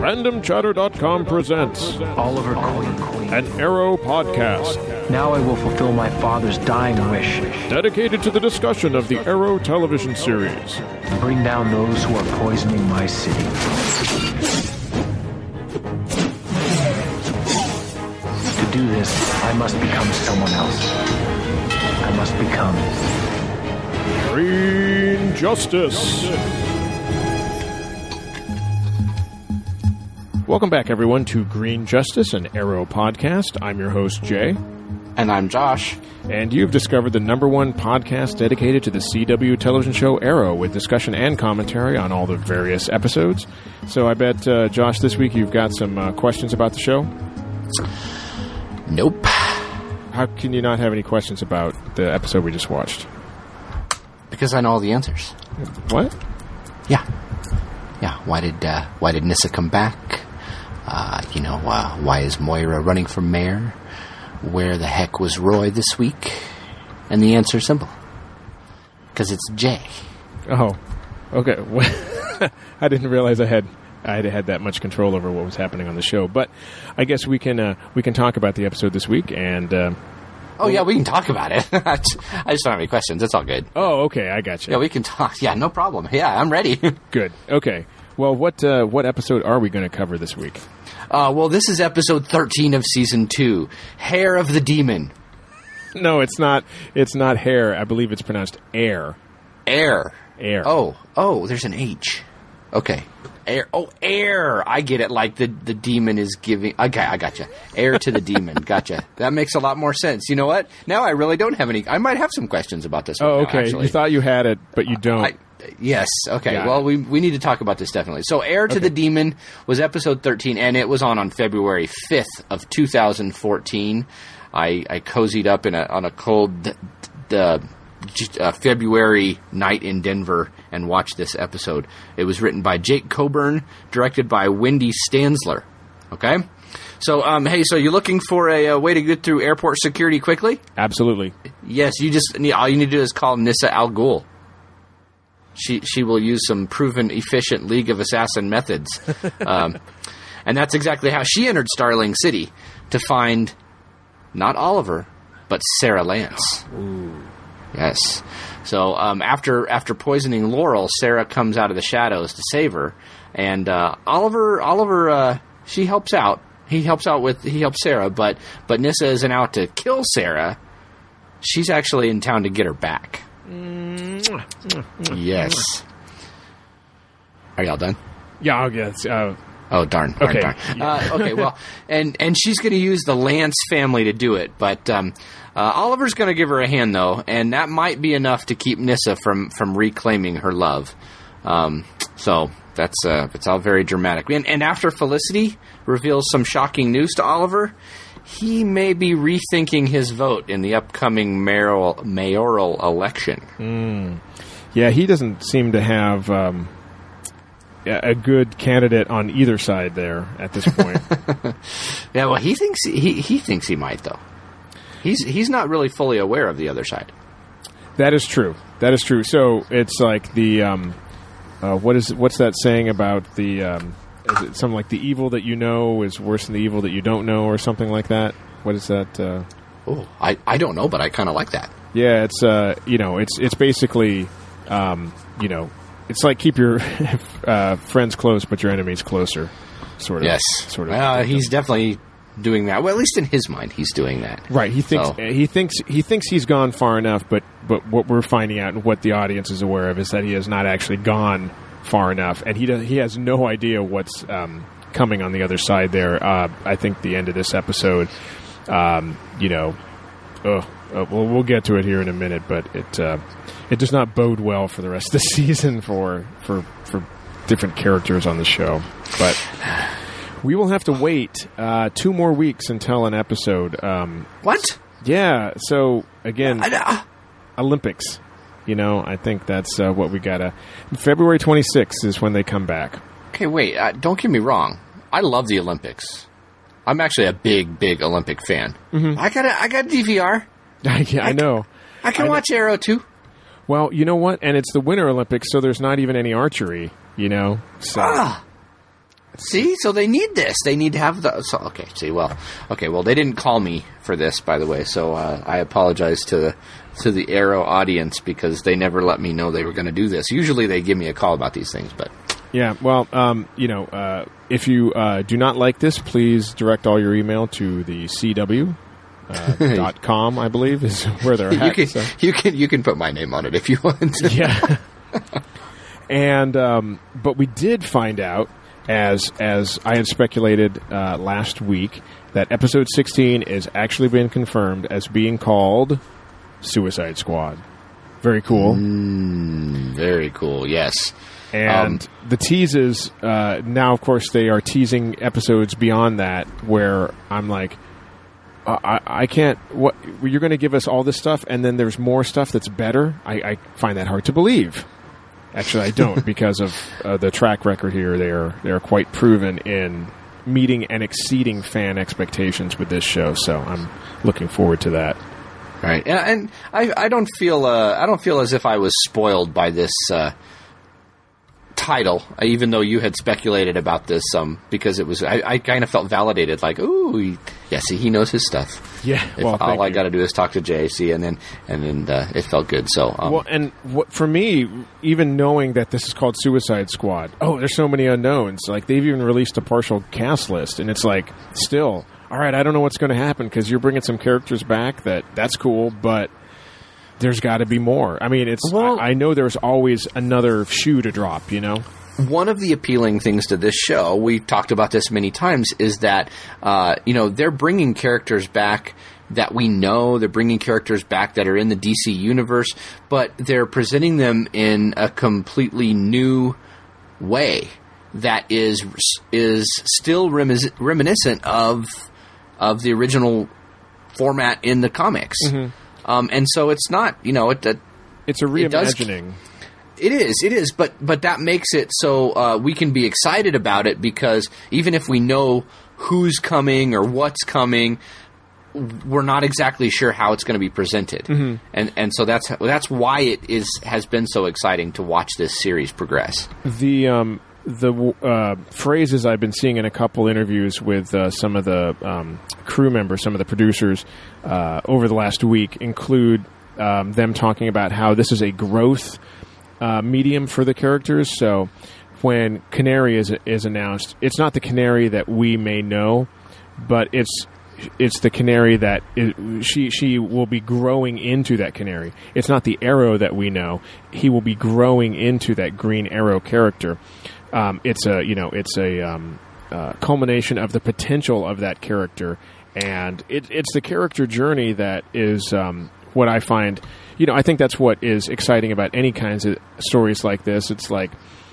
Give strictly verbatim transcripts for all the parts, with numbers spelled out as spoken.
Random Chatter dot com presents Oliver Queen, an Arrow podcast. Now I will fulfill my father's dying wish. Dedicated to the discussion of the Arrow television series. Bring down those who are poisoning my city. To do this, I must become someone else. I must become... Green Justice. Welcome back, everyone, to Green Justice, an Arrow podcast. I'm your host, Jay. And I'm Josh. And you've discovered the number one podcast dedicated to the C W television show Arrow, with discussion and commentary on all the various episodes. So I bet, uh, Josh, this week you've got some uh, questions about the show? Nope. How can you not have any questions about the episode we just watched? Because I know all the answers. What? Yeah. Yeah. Why did uh, why did Nyssa come back? Uh, you know, uh, why is Moira running for mayor? Where the heck was Roy this week? And the answer is simple. Because it's Jay. Oh, okay. I didn't realize I had I had had that much control over what was happening on the show. But I guess we can uh, we can talk about the episode this week. And uh, oh yeah, we can talk about it. I just don't have any questions. It's all good. Oh, okay. I got you. Yeah, we can talk. Yeah, no problem. Yeah, I'm ready. Good. Okay. Well, what uh, what episode are we going to cover this week? Uh, well, this is episode thirteen of season two, Hair of the Demon. No, it's not. It's not hair. I believe it's pronounced air. Air. Air. Oh, oh, there's an H. Okay. Air. Oh, air. I get it. Like the, the demon is giving. Okay, I gotcha. Air to the demon. Gotcha. That makes a lot more sense. You know what? Now I really don't have any. I might have some questions about this one. Oh, now, okay. actually. You thought you had it, but you don't. I, yes. Okay. Got well, it. we we need to talk about this definitely. So, Air to Okay. the Demon was episode thirteen, and it was on on February fifth of two thousand fourteen. I, I cozied up in a on a cold uh, uh, February night in Denver and watched this episode. It was written by Jake Coburn, directed by Wendy Stanzler. Okay? So, um, hey, so you're looking for a, a way to get through airport security quickly? Absolutely. Yes, you just need, all you need to do is call Nyssa Al Ghul. She she will use some proven efficient League of Assassin methods. Um, and that's exactly how she entered Starling City, to find not Oliver, but Sarah Lance. Ooh. Yes. So um, after after poisoning Laurel, Sarah comes out of the shadows to save her, and uh, Oliver Oliver uh, she helps out. He helps out with he helps Sarah, but but Nyssa isn't out to kill Sarah. She's actually in town to get her back. Yes. Are y'all done? Yeah, I'll guess. Uh, Oh, darn. darn Okay. darn. Uh, okay, well, and, and she's going to use the Lance family to do it, but um, uh, Oliver's going to give her a hand, though, and that might be enough to keep Nyssa from, from reclaiming her love. Um, so that's uh, it's all very dramatic. And, and after Felicity reveals some shocking news to Oliver, he may be rethinking his vote in the upcoming mayoral, mayoral election. mm. Yeah, he doesn't seem to have um, a good candidate on either side there at this point. Yeah, well, he thinks he he thinks he might, though. He's he's not really fully aware of the other side. That is true. That is true. So it's like the um, uh, what is what's that saying about the um, is it something like the evil that you know is worse than the evil that you don't know, or something like that? What is that? Uh, Oh, I, I don't know, but I kind of like that. yeah, it's uh, you know, it's it's basically um, you know, it's like keep your uh, friends close, but your enemies closer. Sort of. Yes. Sort of. Well, he's definitely doing that. Well, at least in his mind, he's doing that. Right. He thinks So- he thinks he thinks he's gone far enough, but but what we're finding out and what the audience is aware of is that he has not actually gone far enough, and he does, he has no idea what's um, coming on the other side there. Uh, I think the end of this episode, um, you know, oh, uh, well, we'll get to it here in a minute, but it uh, it does not bode well for the rest of the season for for for different characters on the show, but. We will have to wait uh, two more weeks until an episode. Um, What? yeah, so, again, I, uh, Olympics. You know, I think that's uh, what we got to... February twenty-sixth is when they come back. okay, wait. Uh, don't get me wrong. I love the Olympics. I'm actually a big, big Olympic fan. Mm-hmm. I got a, I got D V R. yeah, I know. I can I watch Arrow, too. Well, you know what? And it's the Winter Olympics, so there's not even any archery, you know? So, Ah. See, so they need this. They need to have the. So, okay, see, well, okay, well, they didn't call me for this, by the way, so uh, I apologize to the to the Arrow audience because they never let me know they were going to do this. Usually, they give me a call about these things, but yeah, well, um, you know, uh, if you uh, do not like this, please direct all your email to the C W. Uh, dot com, I believe, is where they're you at. Can, so. You can you can put my name on it if you want. Yeah, and um, but we did find out, as as I had speculated uh, last week, that episode sixteen is actually been confirmed as being called Suicide Squad. Very cool. Mm, very cool. Yes. And um, the teases uh, now, of course, they are teasing episodes beyond that, where I'm like. I, I can't. What you're going to give us all this stuff, and then there's more stuff that's better. I, I find that hard to believe. Actually, I don't because of uh, the track record here. They are they are quite proven in meeting and exceeding fan expectations with this show. So I'm looking forward to that. Right, and, and I I don't feel uh, I don't feel as if I was spoiled by this. Uh, title, even though you had speculated about this, um, because it was, I, I kind of felt validated, like, ooh, he, yeah, see, he knows his stuff. Yeah, if well, all I you. got to do is talk to J A C, and then and then uh, it felt good. So, um, well, and what, for me, even knowing that this is called Suicide Squad, oh, there's so many unknowns. Like they've even released a partial cast list, and it's like, still, all right, I don't know what's going to happen because you're bringing some characters back. That that's cool, but. There's got to be more. I mean, it's. Well, I, I know there's always another shoe to drop, you know? One of the appealing things to this show, we've talked about this many times, is that, uh, you know, they're bringing characters back that we know. They're bringing characters back that are in the D C universe, but they're presenting them in a completely new way that is is still remis- reminiscent of of the original format in the comics. Mm-hmm. Um, and so it's not, you know, it, it it's a reimagining. It, does, it is, it is, but but that makes it so uh, we can be excited about it because even if we know who's coming or what's coming, we're not exactly sure how it's going to be presented. Mm-hmm. And and so that's that's why it is has been so exciting to watch this series progress. The um the uh, phrases I've been seeing in a couple interviews with uh, some of the um, crew members, some of the producers uh, over the last week include um, them talking about how this is a growth uh, medium for the characters. So when Canary is is announced, it's not the Canary that we may know, but it's it's the Canary that is, she she will be growing into that Canary. It's not the Arrow that we know. He will be growing into that Green Arrow character. Um, it's a you know it's a um, uh, culmination of the potential of that character, and it, it's the character journey that is um, what I find. You know, I think that's what is exciting about any kinds of stories like this. It's like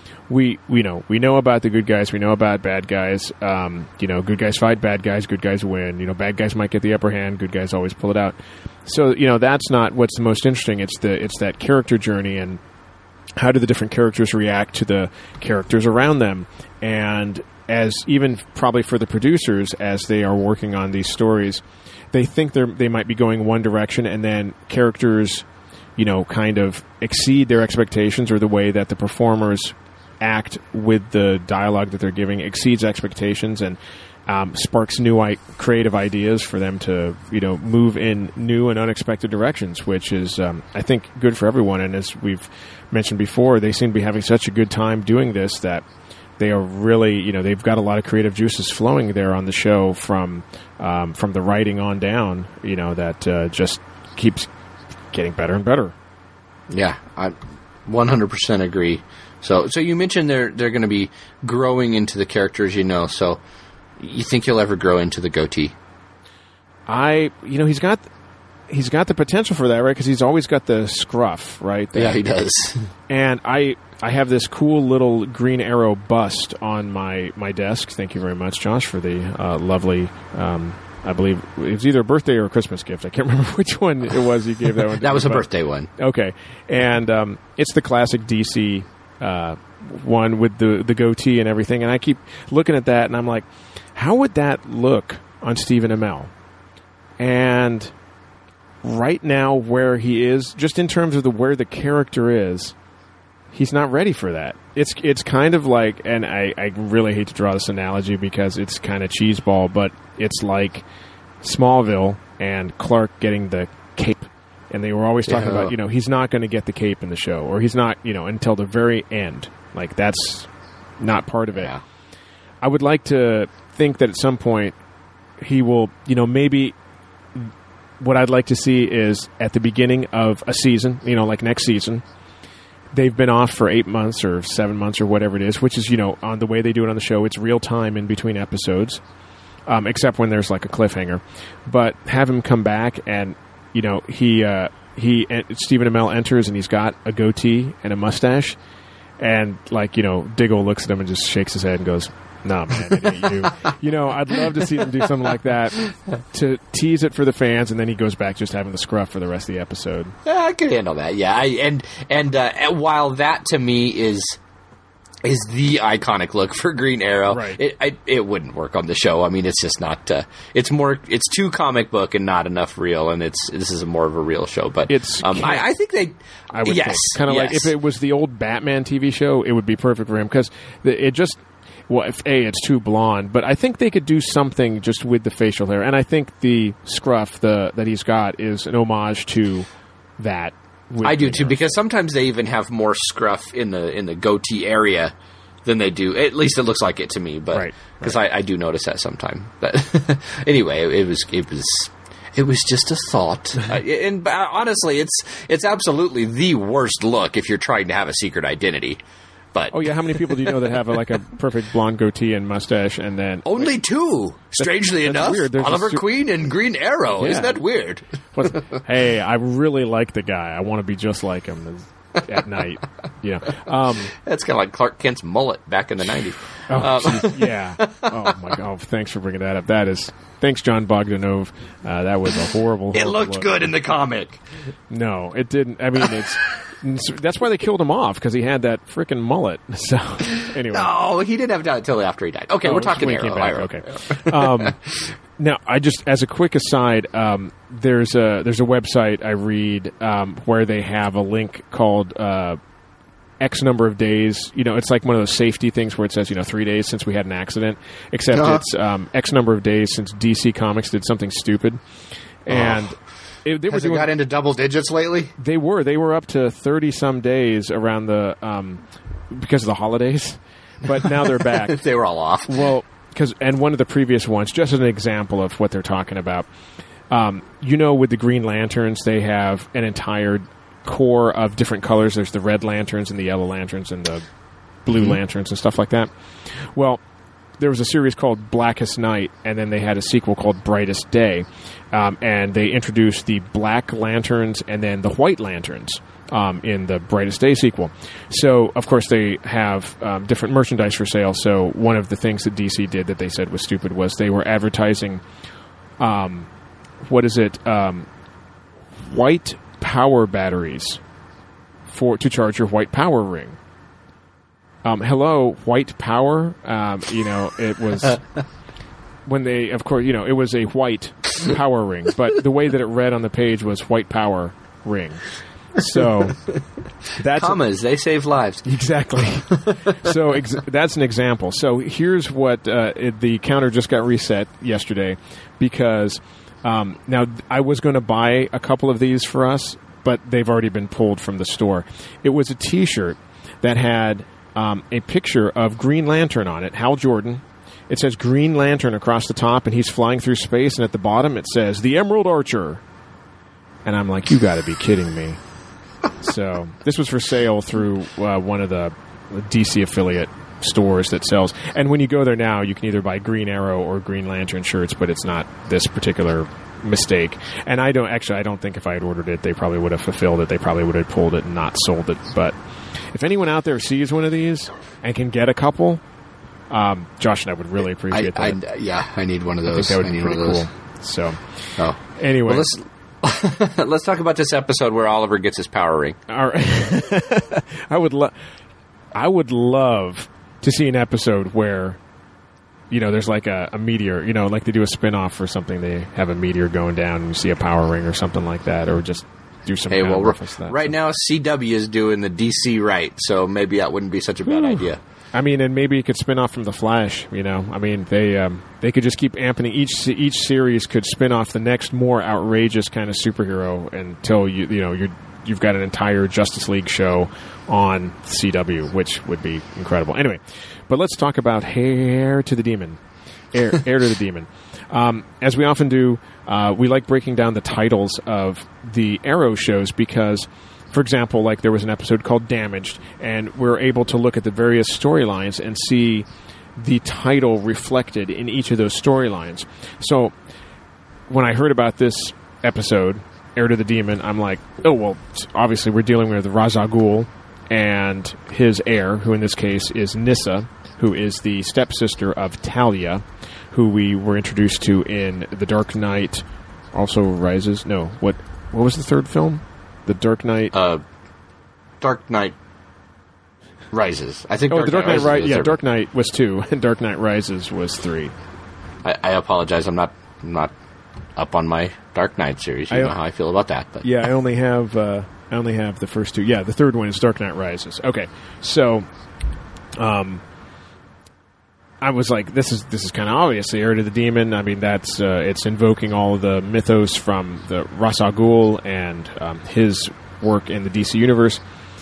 we we know we know about the good guys, we know about bad guys. Um, you know, good guys fight bad guys, good guys win. You know, bad guys might get the upper hand, good guys always pull it out. So you know, that's not what's the most interesting. It's the it's that character journey and. How do the different characters react to the characters around them? And as even probably for the producers, as they are working on these stories, they think they they might be going one direction, and then characters, you know, kind of exceed their expectations, or the way that the performers act with the dialogue that they're giving exceeds expectations, and um, sparks new I- creative ideas for them to, you know, move in new and unexpected directions, which is, um, I think, good for everyone. And as we've mentioned before, they seem to be having such a good time doing this that they are really, you know, they've got a lot of creative juices flowing there on the show from um, from the writing on down, you know, that uh, just keeps getting better and better. Yeah, I one hundred percent agree. So, so you mentioned they're they're going to be growing into the characters, you know. So, you think he'll ever grow into the goatee? I, you know, he's got he's got the potential for that, right? Because he's always got the scruff, right? That, yeah, he does. And I I have this cool little Green Arrow bust on my, my desk. Thank you very much, Josh, for the uh, lovely. Um, I believe it was either a birthday or a Christmas gift. I can't remember which one it was you gave that one. That was a birthday one. Okay, and um, it's the classic D C uh, one with the the goatee and everything. And I keep looking at that, and I'm like, how would that look on Stephen Amell? And right now, where he is, just in terms of the where the character is, he's not ready for that. It's it's kind of like, and I, I really hate to draw this analogy because it's kind of cheeseball, but it's like Smallville and Clark getting the cape. And they were always talking Yeah. about, you know, he's not going to get the cape in the show, or he's not, you know, until the very end. Like, that's not part of it. Yeah. I would like to think that at some point he will, you know, maybe what I'd like to see is at the beginning of a season, you know, like next season, they've been off for eight months or seven months or whatever it is, which is, you know, on the way they do it on the show, it's real time in between episodes, um, except when there's like a cliffhanger. But have him come back and, you know, he, uh, he, Stephen Amell enters and he's got a goatee and a mustache. And, like, you know, Diggle looks at him and just shakes his head and goes, "Nah, man, it ain't you." You know, I'd love to see them do something like that to tease it for the fans, and then he goes back just having the scruff for the rest of the episode. Yeah, I could handle that. Yeah, I, and and uh, while that to me is is the iconic look for Green Arrow, Right. it I, it wouldn't work on the show. I mean, it's just not. Uh, it's more. It's too comic book and not enough real. And it's this is a more of a real show. But It's um, I, I think they. I would yes, think. Kind of yes. like if it was the old Batman T V show, it would be perfect for him because it just, well, if A, it's too blonde, but I think they could do something just with the facial hair. And I think the scruff the that he's got is an homage to that. with I do Green too, Arrow. because sometimes they even have more scruff in the in the goatee area than they do. At least it looks like it to me, but Right, because I, I do notice that sometime. But anyway, it, it was it was it was just a thought. uh, and uh, honestly, it's it's absolutely the worst look if you're trying to have a secret identity. But Oh yeah, how many people do you know that have a, like a perfect blonde goatee and mustache, and then only two. Strangely that's enough, weird. There's a Oliver su- Queen and Green Arrow. Yeah. Isn't that weird? what's, hey, I really like the guy. I want to be just like him at night. You know, um, That's kind of like Clark Kent's mullet back in the nineties. oh, geez, yeah. Oh my God. Thanks for bringing that up. That is. Thanks, John Bogdanov. Uh, that was a horrible. It horrible looked look. good in the comic. No, it didn't. I mean, it's. That's why they killed him off, because he had that freaking mullet. So, anyway. No, he didn't have done it until after he died. Okay, Oh, we're it's talking when he Arrow. came back. Arrow. Okay. Um, now, I just, as a quick aside, um, there's a there's a website I read um, where they have a link called uh, X number of days. You know, it's like one of those safety things where it says, you know, three days since we had an accident, except Uh-huh. it's um, X number of days since D C Comics did something stupid, and. It, they were Has it doing, got into double digits lately? They were. They were up to thirty some days around the um, because of the holidays, but now they're back. They were all off. Well, because and one of the previous ones, just as an example of what they're talking about, um, you know, with the Green Lanterns, they have an entire core of different colors. There's the red lanterns and the yellow lanterns and the blue lanterns and stuff like that. Well, there was a series called Blackest Night, and then they had a sequel called Brightest Day, um, and they introduced the black lanterns and then the white lanterns um, in the Brightest Day sequel. So, of course, they have um, different merchandise for sale. So one of the things that D C did that they said was stupid was they were advertising, um, what is it, um, white power batteries for to charge your white power ring. Um, hello, white power. Um, you know, it was when they, of course, you know, it was a white power ring, but the way that it read on the page was white power ring. So that's Commas, they save lives. exactly. So ex- that's an example. So here's what uh, it, the counter just got reset yesterday because um, now I was going to buy a couple of these for us, but they've already been pulled from the store. It was a T-shirt that had um, a picture of Green Lantern on it, Hal Jordan. It says Green Lantern across the top, and he's flying through space, and at the bottom it says the Emerald Archer. And I'm like, you got to be kidding me. So this was for sale through uh, one of the D C affiliate stores that sells. And when you go there now, you can either buy Green Arrow or Green Lantern shirts, but it's not this particular mistake. And I don't actually, I don't think if I had ordered it, they probably would have fulfilled it. They probably would have pulled it and not sold it. But if anyone out there sees one of these and can get a couple, um, Josh and I would really appreciate I, that. I, yeah, I need one of I those. think that would I be need pretty one of those. cool. So Oh. anyway. Well, let's let's talk about this episode where Oliver gets his power ring. All right. I would love, I would love to see an episode where, you know, there's like a, a meteor. You know, like they do a spin-off or something. They have a meteor going down, and you see a power ring or something like that, or just do some Hey, kind well, of reference to that. right so. now C W is doing the D C right, so maybe that wouldn't be such a bad Ooh. idea. I mean, and maybe it could spin off from the Flash. You know, I mean, they um, they could just keep amping each each series could spin off the next more outrageous kind of superhero until you you know you you've got an entire Justice League show on C W, which would be incredible. Anyway, but let's talk about Heir to the Demon, Heir, Heir to the Demon. Um, as we often do, uh, we like breaking down the titles of the Arrow shows because. For example, like there was an episode called Damaged, and we're able to look at the various storylines and see the title reflected in each of those storylines. So when I heard about this episode, Heir to the Demon, I'm like, oh, well, obviously we're dealing with Ra's al Ghul and his heir, who in this case is Nyssa, who is the stepsister of Talia, who we were introduced to in The Dark Knight also Rises. No, what what was the third film? The Dark Knight. Uh, Dark Knight Rises. I think. Oh, Dark the Dark Knight, Rises Rises. was Yeah, their- Dark Knight was two, and Dark Knight Rises was three. I, I apologize. I'm not I'm not up on my Dark Knight series. You I- know how I feel about that. But Yeah, I only have uh, I only have the first two. Yeah, the third one is Dark Knight Rises. Okay, so, um, I was like, this is this is kind of obvious. The Heir to the Demon. I mean, that's uh, it's invoking all of the mythos from the Ra's al Ghul and um, his work in the D C universe,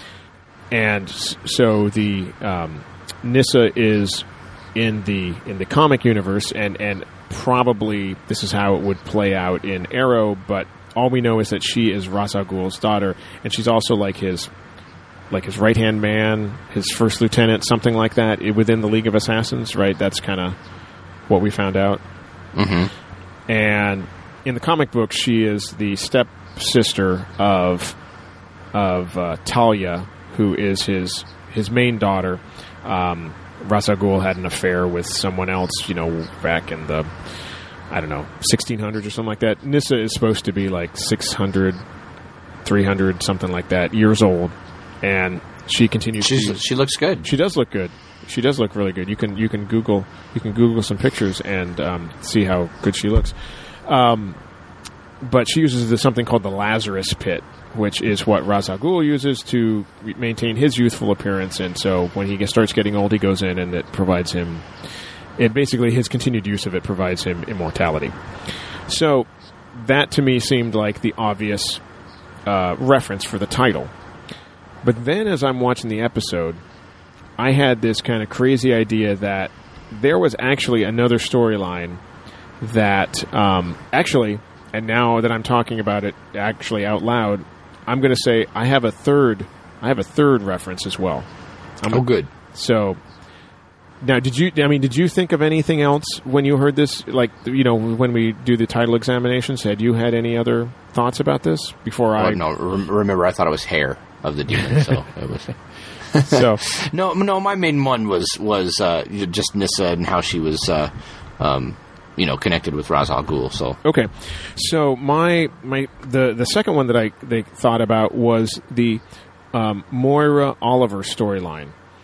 and s- so the um, Nyssa is in the in the comic universe, and and probably this is how it would play out in Arrow, but all we know is that she is Ra's al Ghul's daughter, and she's also like his like his right hand man, his first lieutenant, something like that, i- within the League of Assassins, right? That's kind of what we found out. Mm-hmm. And in the comic book, she is the stepsister of of uh, Talia, who is his his main daughter. Um, Ra's al Ghul had an affair with someone else, you know, back in the, I don't know, sixteen hundreds or something like that. Nyssa is supposed to be like six hundred, three hundred, something like that, years old. And she continues She's, to... she looks good. She does look good. She does look really good. You can you can Google you can Google some pictures and um, see how good she looks. Um, but she uses the, something called the Lazarus Pit, which is what Ra's al Ghul uses to re- maintain his youthful appearance. And so when he gets, starts getting old, he goes in and it provides him. It basically his continued use of it provides him immortality. So that to me seemed like the obvious uh, reference for the title. But then as I'm watching the episode, I had this kind of crazy idea that there was actually another storyline that um, actually, and now that I'm talking about it actually out loud, I'm going to say I have a third. I have a third reference as well. I'm Oh, good. So now, did you? I mean, did you think of anything else when you heard this? Like, you know, when we do the title examinations, had you had any other thoughts about this before I? Well, no, rem- remember I thought it was Hair of the Demon. So it was. So No, no. My main one was was uh, just Nyssa and how she was, uh, um, you know, connected with Ra's al Ghul. So okay, so my my the the second one that I they thought about was the um, Moira Oliver storyline,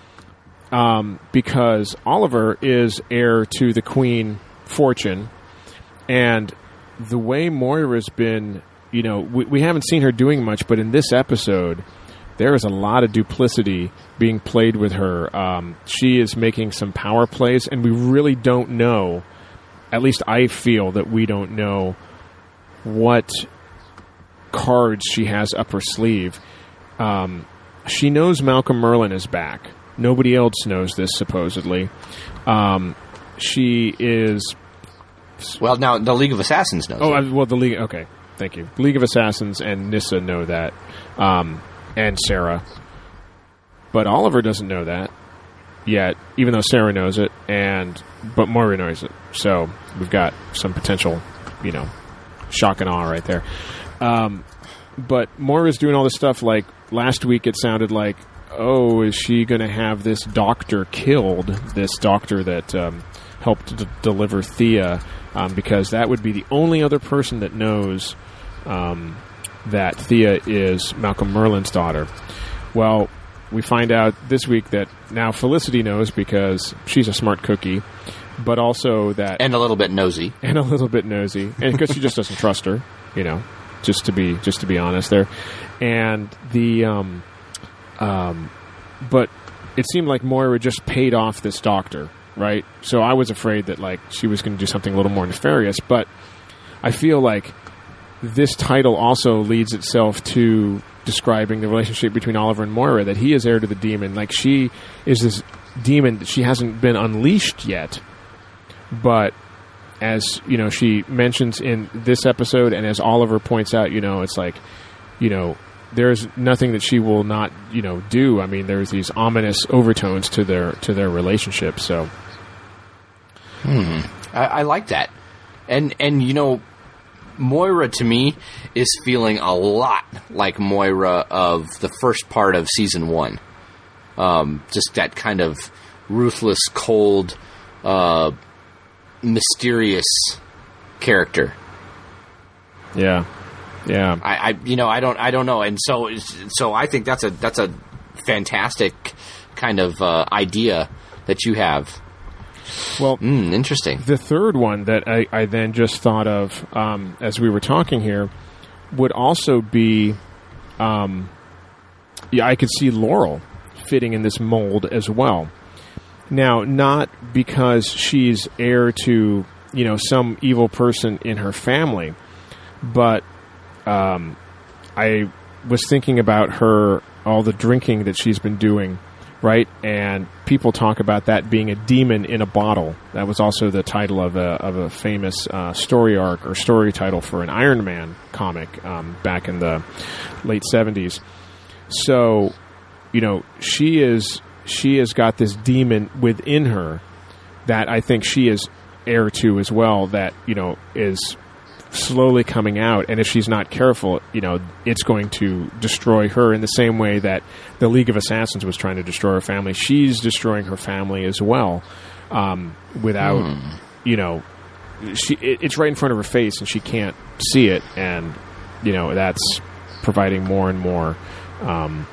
um, because Oliver is heir to the Queen Fortune, and the way Moira's been, you know, we, we haven't seen her doing much, but in this episode, there is a lot of duplicity being played with her. Um, she is making some power plays, and we really don't know. At least I feel that we don't know what cards she has up her sleeve. Um, she knows Malcolm Merlyn is back. Nobody else knows this, supposedly. Um, she is... well, now the League of Assassins knows. Oh, it. uh, well, the League... Okay, thank you. League of Assassins and Nyssa know that. Um, and Sarah. But Oliver doesn't know that yet, even though Sarah knows it, and but Moira knows it. So we've got some potential, you know, shock and awe right there. Um, but Moira's doing all this stuff. Like last week, it sounded like, oh, is she going to have this doctor killed? This doctor that um, helped d- deliver Thea, um, because that would be the only other person that knows um, that Thea is Malcolm Merlyn's daughter. Well, we find out this week that now Felicity knows because she's a smart cookie, but also that... And a little bit nosy. And a little bit nosy. And because she just doesn't trust her, you know. just to be just to be honest there. And the um, um, but it seemed like Moira just paid off this doctor, right? So I was afraid that like she was going to do something a little more nefarious, but I feel like this title also leads itself to describing the relationship between Oliver and Moira, that he is heir to the demon. Like, she is this demon that she hasn't been unleashed yet, but as, you know, she mentions in this episode, and as Oliver points out, you know, it's like, you know, there's nothing that she will not, you know, do. I mean, there's these ominous overtones to their to their relationship. So, hmm. I, I like that, and and you know, Moira to me is feeling a lot like Moira of the first part of season one. Um, just that kind of ruthless, cold, uh, mysterious character. Yeah, yeah. I, I, you know, I don't, I don't know, and so, so I think that's a that's a fantastic kind of uh, idea that you have. Well, mm, interesting. The third one that I, I then just thought of um, as we were talking here would also be, um, yeah, I could see Laurel fitting in this mold as well. Now, not because she's heir to, you know, some evil person in her family, but um, I was thinking about her, all the drinking that she's been doing, right? And people talk about that being a demon in a bottle. That was also the title of a of a famous uh, story arc or story title for an Iron Man comic um, back in the late seventies. So, you know, she is she has got this demon within her that I think she is heir to as well, that, you know, is slowly coming out, and if she's not careful, you know, it's going to destroy her in the same way that the League of Assassins was trying to destroy her family. She's destroying her family as well, um, without, hmm. you know, she it, it's right in front of her face, and she can't see it, and, you know, that's providing more and more um,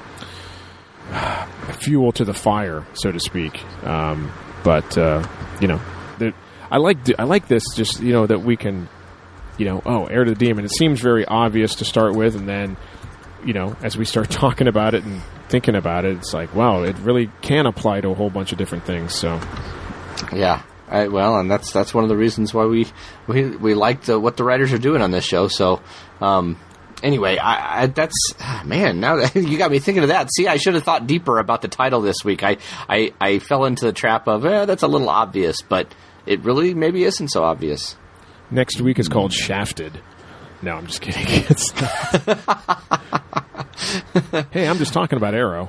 fuel to the fire, so to speak. Um, but uh, you know, the, I like I like this, just, you know, that we can, you know, oh, heir to the demon. It seems very obvious to start with, and then, you know, as we start talking about it and thinking about it, it's like, wow, it really can apply to a whole bunch of different things. So, yeah, I, well, and that's that's one of the reasons why we we we like the, what the writers are doing on this show. So, um, anyway, I, I that's man. Now that you got me thinking of that. See, I should have thought deeper about the title this week. I I, I fell into the trap of eh, that's a little obvious, but it really maybe isn't so obvious. Next week is called Shafted. No, I'm just kidding. It's hey, I'm just talking about Arrow.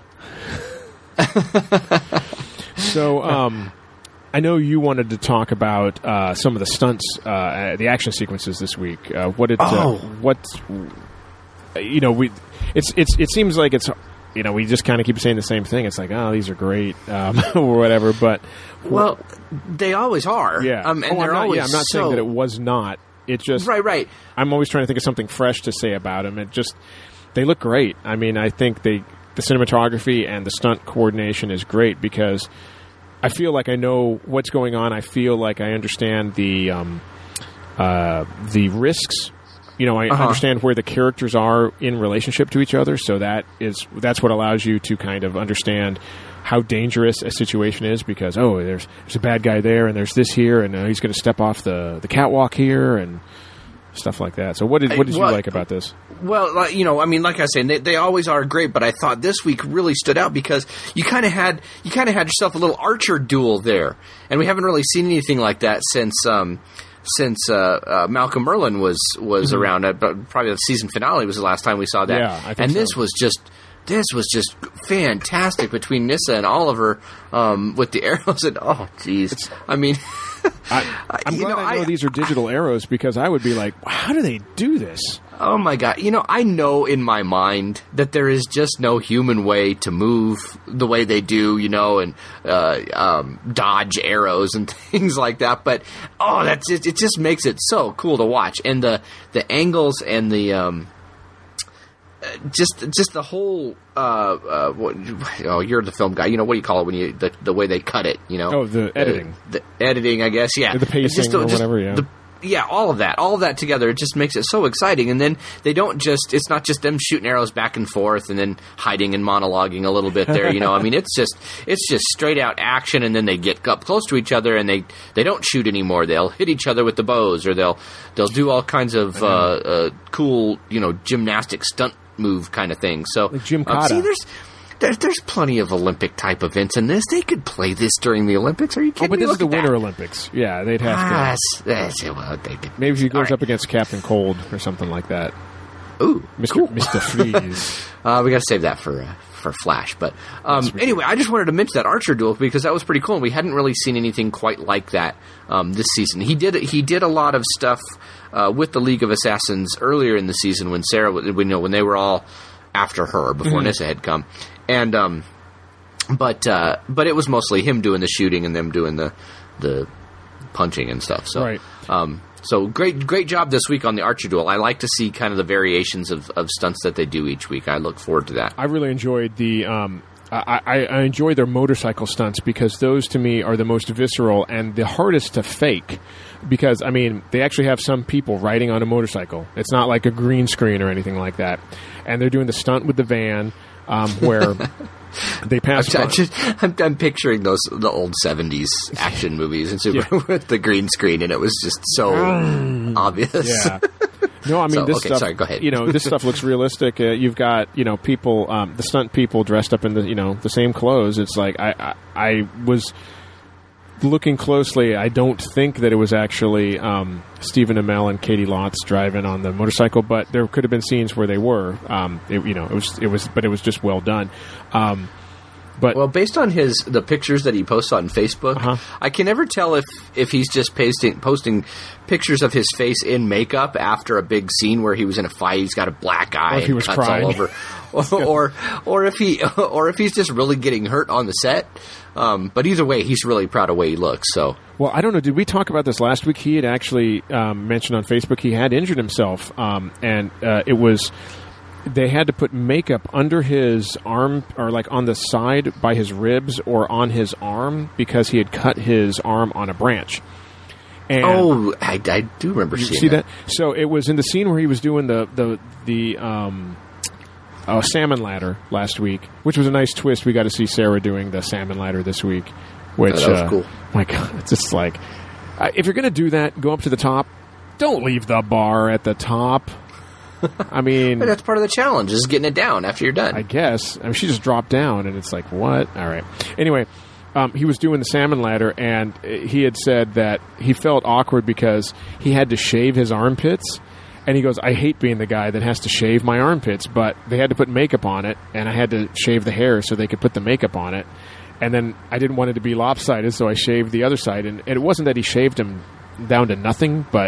So, um, I know you wanted to talk about uh, some of the stunts, uh, the action sequences this week. Uh, what did oh. uh, what you know? We it's it's it seems like it's. You know, we just kind of keep saying the same thing. It's like, oh, these are great, um, or whatever. But well, they always are. Yeah, um, and oh, they're I'm not, always. Yeah, I'm not so... saying that it was not. It just right, right. I'm always trying to think of something fresh to say about them. It just they look great. I mean, I think they the cinematography and the stunt coordination is great because I feel like I know what's going on. I feel like I understand the um, uh, the risks. You know, I uh-huh. understand where the characters are in relationship to each other, so that is that's what allows you to kind of understand how dangerous a situation is because, oh, there's there's a bad guy there, and there's this here, and uh, he's going to step off the, the catwalk here, and stuff like that. So what did what did well, you like about this? Well, you know, I mean, like I said, they, they always are great, but I thought this week really stood out because you kind of had you kind of had yourself a little Archer duel there, and we haven't really seen anything like that since. Um, Since uh, uh, Malcolm Merlin was was mm-hmm. around, uh, probably the season finale was the last time we saw that. Yeah, I think and so. this was just this was just fantastic between Nyssa and Oliver um, with the arrows. And oh, jeez, I mean, I, I'm glad know, I know I, these are digital arrows because I would be like, how do they do this? Oh my God! You know, I know in my mind that there is just no human way to move the way they do, you know, and uh, um, dodge arrows and things like that. But oh, that's it! It just makes it so cool to watch, and the the angles and the um, just just the whole. Uh, uh, what, oh, you're the film guy. You know what do you call it when you the, the way they cut it? You know, oh, the editing, the, the editing, I guess. Yeah, the pacing just, or just whatever. Yeah. The, yeah, all of that, all of that together, it just makes it so exciting. And then they don't just, it's not just them shooting arrows back and forth and then hiding and monologuing a little bit there, you know. I mean, it's just, it's just straight out action, and then they get up close to each other and they, they don't shoot anymore. They'll hit each other with the bows, or they'll, they'll do all kinds of uh, uh, cool, you know, gymnastic stunt move kind of things. So, like Jim um, Cotta. see, there's, There, there's plenty of Olympic type events in this. They could play this during the Olympics. Are you kidding oh, but me? this is the Look at Winter that. Olympics. Yeah, they'd have Ah, to. that's, that's, well, they could. Maybe if he goes All up against Captain Cold or something like that. Ooh, Mister cool. Mister Freeze. uh, we got to save that for uh, for Flash. But um, anyway, I just wanted to mention that Archer duel because that was pretty cool. And we hadn't really seen anything quite like that um, this season. He did he did a lot of stuff uh, with the League of Assassins earlier in the season when Sarah, when, you know, when they were all after her before mm-hmm. Nyssa had come, and. Um, But uh, but it was mostly him doing the shooting and them doing the the punching and stuff. So right. um, so great great job this week on the Archer duel. I like to see kind of the variations of, of stunts that they do each week. I look forward to that. I really enjoyed the. Um, I, I, I enjoy their motorcycle stunts because those to me are the most visceral and the hardest to fake. Because I mean, they actually have some people riding on a motorcycle. It's not like a green screen or anything like that. And they're doing the stunt with the van um, where. They pass. I'm, just, I'm, I'm picturing those the old seventies action movies and super yeah. with the green screen, and it was just so mm. obvious. Yeah. No, I mean so, this okay, stuff. Sorry, go ahead. You know, this stuff looks realistic. Uh, you've got you know people, um, the stunt people dressed up in the you know the same clothes. It's like I, I, I was looking closely. I don't think that it was actually um, Stephen Amell and Katie Lotz driving on the motorcycle, but there could have been scenes where they were. Um, it, you know, it was it was, but it was just well done. Um, But well, based on his the pictures that he posts on Facebook, uh-huh. I can never tell if, if he's just pasting, posting pictures of his face in makeup after a big scene where he was in a fight. He's got a black eye or if he and was cuts crying. all over, or, or or if he or if he's just really getting hurt on the set. Um, but either way, he's really proud of the way he looks. So, well, I don't know. Did we talk about this last week? He had actually um, mentioned on Facebook he had injured himself, um, and uh, it was. They had to put makeup under his arm or like on the side by his ribs or on his arm because he had cut his arm on a branch. And oh, I, I do remember you seeing see that. that. So it was in the scene where he was doing the the the um, uh, salmon ladder last week, which was a nice twist. We got to see Sarah doing the salmon ladder this week, which oh, that was uh, cool. My God, it's just like uh, if you're going to do that, go up to the top. Don't leave the bar at the top. I mean, but that's part of the challenge is getting it down after you're done. I guess. I mean, she just dropped down, and it's like, what? All right. Anyway, um, he was doing the salmon ladder, and he had said that he felt awkward because he had to shave his armpits. And he goes, I hate being the guy that has to shave my armpits, but they had to put makeup on it, and I had to shave the hair so they could put the makeup on it. And then I didn't want it to be lopsided, so I shaved the other side. And, and it wasn't that he shaved him down to nothing, but...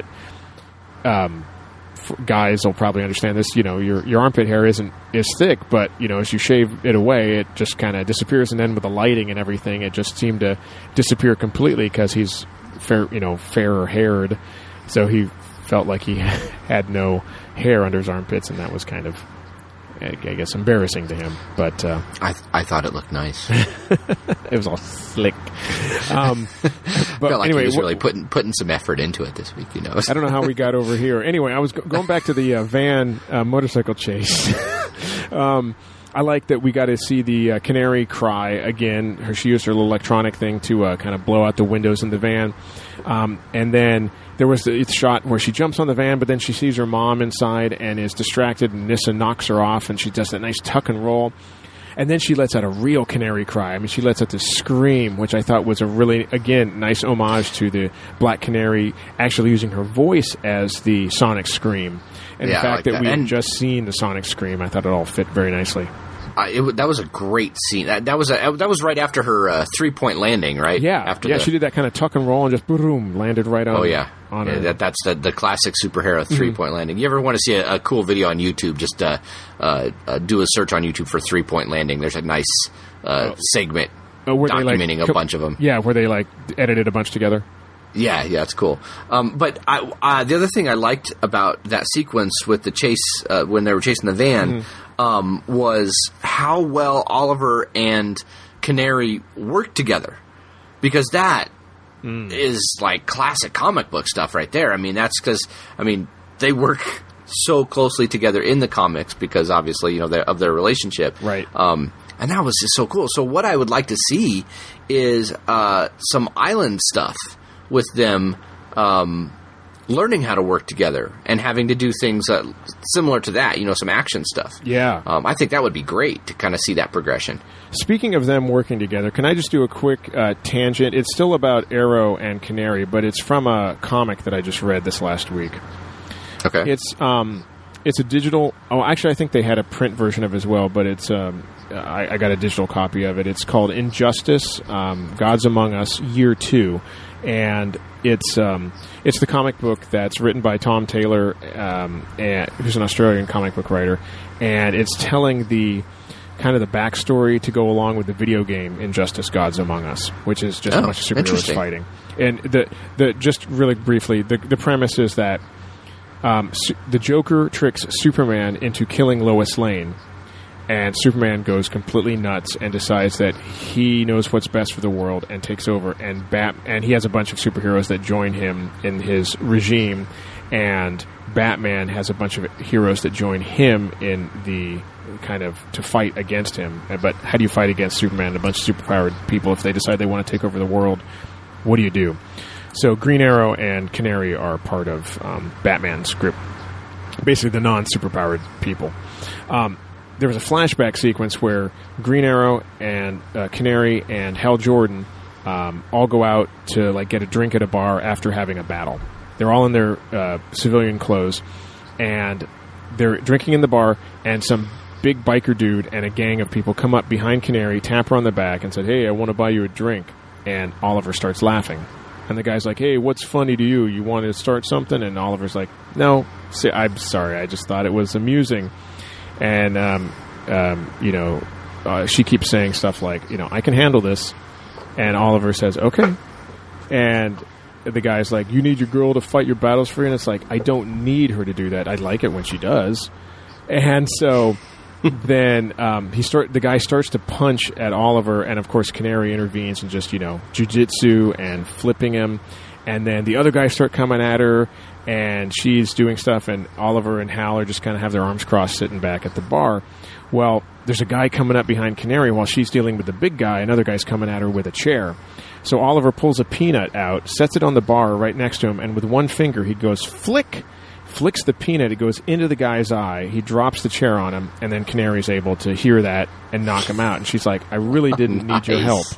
Um, guys will probably understand this. You know, your your armpit hair isn't is thick, but you know, as you shave it away, it just kind of disappears. And then with the lighting and everything, it just seemed to disappear completely because he's fair, you know, fairer haired. So he felt like he had no hair under his armpits, and that was kind of, I guess, embarrassing to him. But uh, I th- I thought it looked nice. It was all slick. Um, but felt like anyway, he was wh- really putting putting some effort into it this week. You know, I don't know how we got over here. Anyway, I was go- going back to the uh, van uh, motorcycle chase. um, I like that we got to see the uh, canary cry again. Her, she used her little electronic thing to uh, kind of blow out the windows in the van. Um, and then there was the shot where she jumps on the van, but then she sees her mom inside and is distracted, and Nyssa knocks her off, and she does that nice tuck and roll. And then she lets out a real canary cry. I mean, she lets out this scream, which I thought was a really, again, nice homage to the Black Canary actually using her voice as the sonic scream. And yeah, the fact like that, that we had and just seen the sonic scream, I thought it all fit very nicely. Uh, it, that was a great scene. That, that was a, that was right after her uh, three point landing, right? Yeah, after yeah. the, she did that kind of tuck and roll and just boom, landed right on. Oh yeah, on yeah, her. that, that's the, the classic superhero three point mm-hmm. landing. You ever want to see a, a cool video on YouTube? Just uh, uh, uh, do a search on YouTube for three point landing. There's a nice uh, oh. segment oh, where documenting they, like, a bunch of them. Yeah, where they like edited a bunch together. Yeah, yeah, it's cool. Um, but I, uh, the other thing I liked about that sequence with the chase uh, when they were chasing the van mm-hmm. um, was how well Oliver and Canary worked together, because that mm. is like classic comic book stuff right there. I mean, that's because, I mean, they work so closely together in the comics because obviously, you know, their, of their relationship. Right. Um, and that was just so cool. So what I would like to see is uh, some island stuff with them um, learning how to work together and having to do things uh, similar to that, you know, some action stuff. Yeah. Um, I think that would be great to kind of see that progression. Speaking of them working together, can I just do a quick uh, tangent? It's still about Arrow and Canary, but it's from a comic that I just read this last week. Okay. It's um, it's a digital... Oh, actually, I think they had a print version of it as well, but it's... Um, I, I got a digital copy of it. It's called Injustice, um, Gods Among Us, Year Two, and it's um, it's the comic book that's written by Tom Taylor, um, and, who's an Australian comic book writer, and it's telling the kind of the backstory to go along with the video game Injustice, Gods Among Us, which is just oh, a bunch of superheroes fighting. And the the just really briefly, the the premise is that um, su- the Joker tricks Superman into killing Lois Lane. And Superman goes completely nuts and decides that he knows what's best for the world and takes over. And Bat and he has a bunch of superheroes that join him in his regime. And Batman has a bunch of heroes that join him in the kind of to fight against him. But how do you fight against Superman and a bunch of superpowered people if they decide they want to take over the world? What do you do? So Green Arrow and Canary are part of um, Batman's group. Basically the non-superpowered people. Um, There was a flashback sequence where Green Arrow and uh, Canary and Hal Jordan um, all go out to like get a drink at a bar after having a battle. They're all in their uh, civilian clothes, and they're drinking in the bar, and some big biker dude and a gang of people come up behind Canary, tap her on the back, and said, "Hey, I want to buy you a drink." And Oliver starts laughing. And the guy's like, "Hey, what's funny to you? You want to start something?" And Oliver's like, "No, see, I'm sorry. I just thought it was amusing." And, um, um, you know, uh, she keeps saying stuff like, you know, "I can handle this." And Oliver says, "Okay." And the guy's like, "You need your girl to fight your battles for you?" And it's like, "I don't need her to do that. I like it when she does." And so then um, he start the guy starts to punch at Oliver. And, of course, Canary intervenes and just, you know, jujitsu and flipping him. And then the other guys start coming at her. And she's doing stuff, and Oliver and Hal are just kind of have their arms crossed sitting back at the bar. Well, there's a guy coming up behind Canary while she's dealing with the big guy. Another guy's coming at her with a chair. So Oliver pulls a peanut out, sets it on the bar right next to him, and with one finger he goes flick, flicks the peanut. It goes into the guy's eye. He drops the chair on him, and then Canary's able to hear that and knock him out. And she's like, "I really didn't oh, nice. need your help."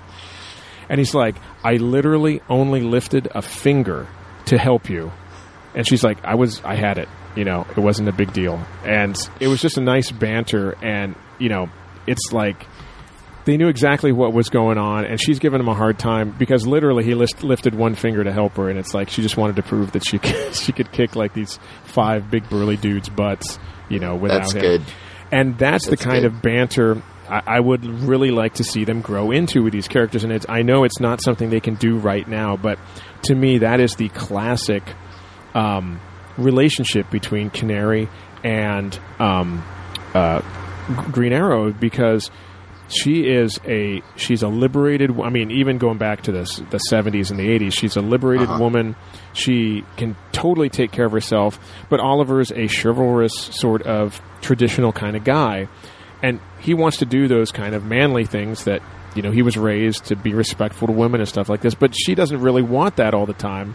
And he's like, "I literally only lifted a finger to help you." And she's like, I was, I had it, you know, it wasn't a big deal. And it was just a nice banter. And, you know, it's like they knew exactly what was going on. And she's giving him a hard time because literally he list, lifted one finger to help her. And it's like she just wanted to prove that she could, she could kick like these five big burly dudes' butts, you know, without that's him. Good. And that's, that's the kind good. of banter I, I would really like to see them grow into with these characters. And it's, I know it's not something they can do right now, but to me, that is the classic Um, relationship between Canary and um, uh, Green Arrow, because she is a she's a liberated. I mean, even going back to this the seventies and the eighties, she's a liberated uh-huh. woman. She can totally take care of herself. But Oliver's a chivalrous sort of traditional kind of guy, and he wants to do those kind of manly things that, you know, he was raised to be respectful to women and stuff like this. But she doesn't really want that all the time.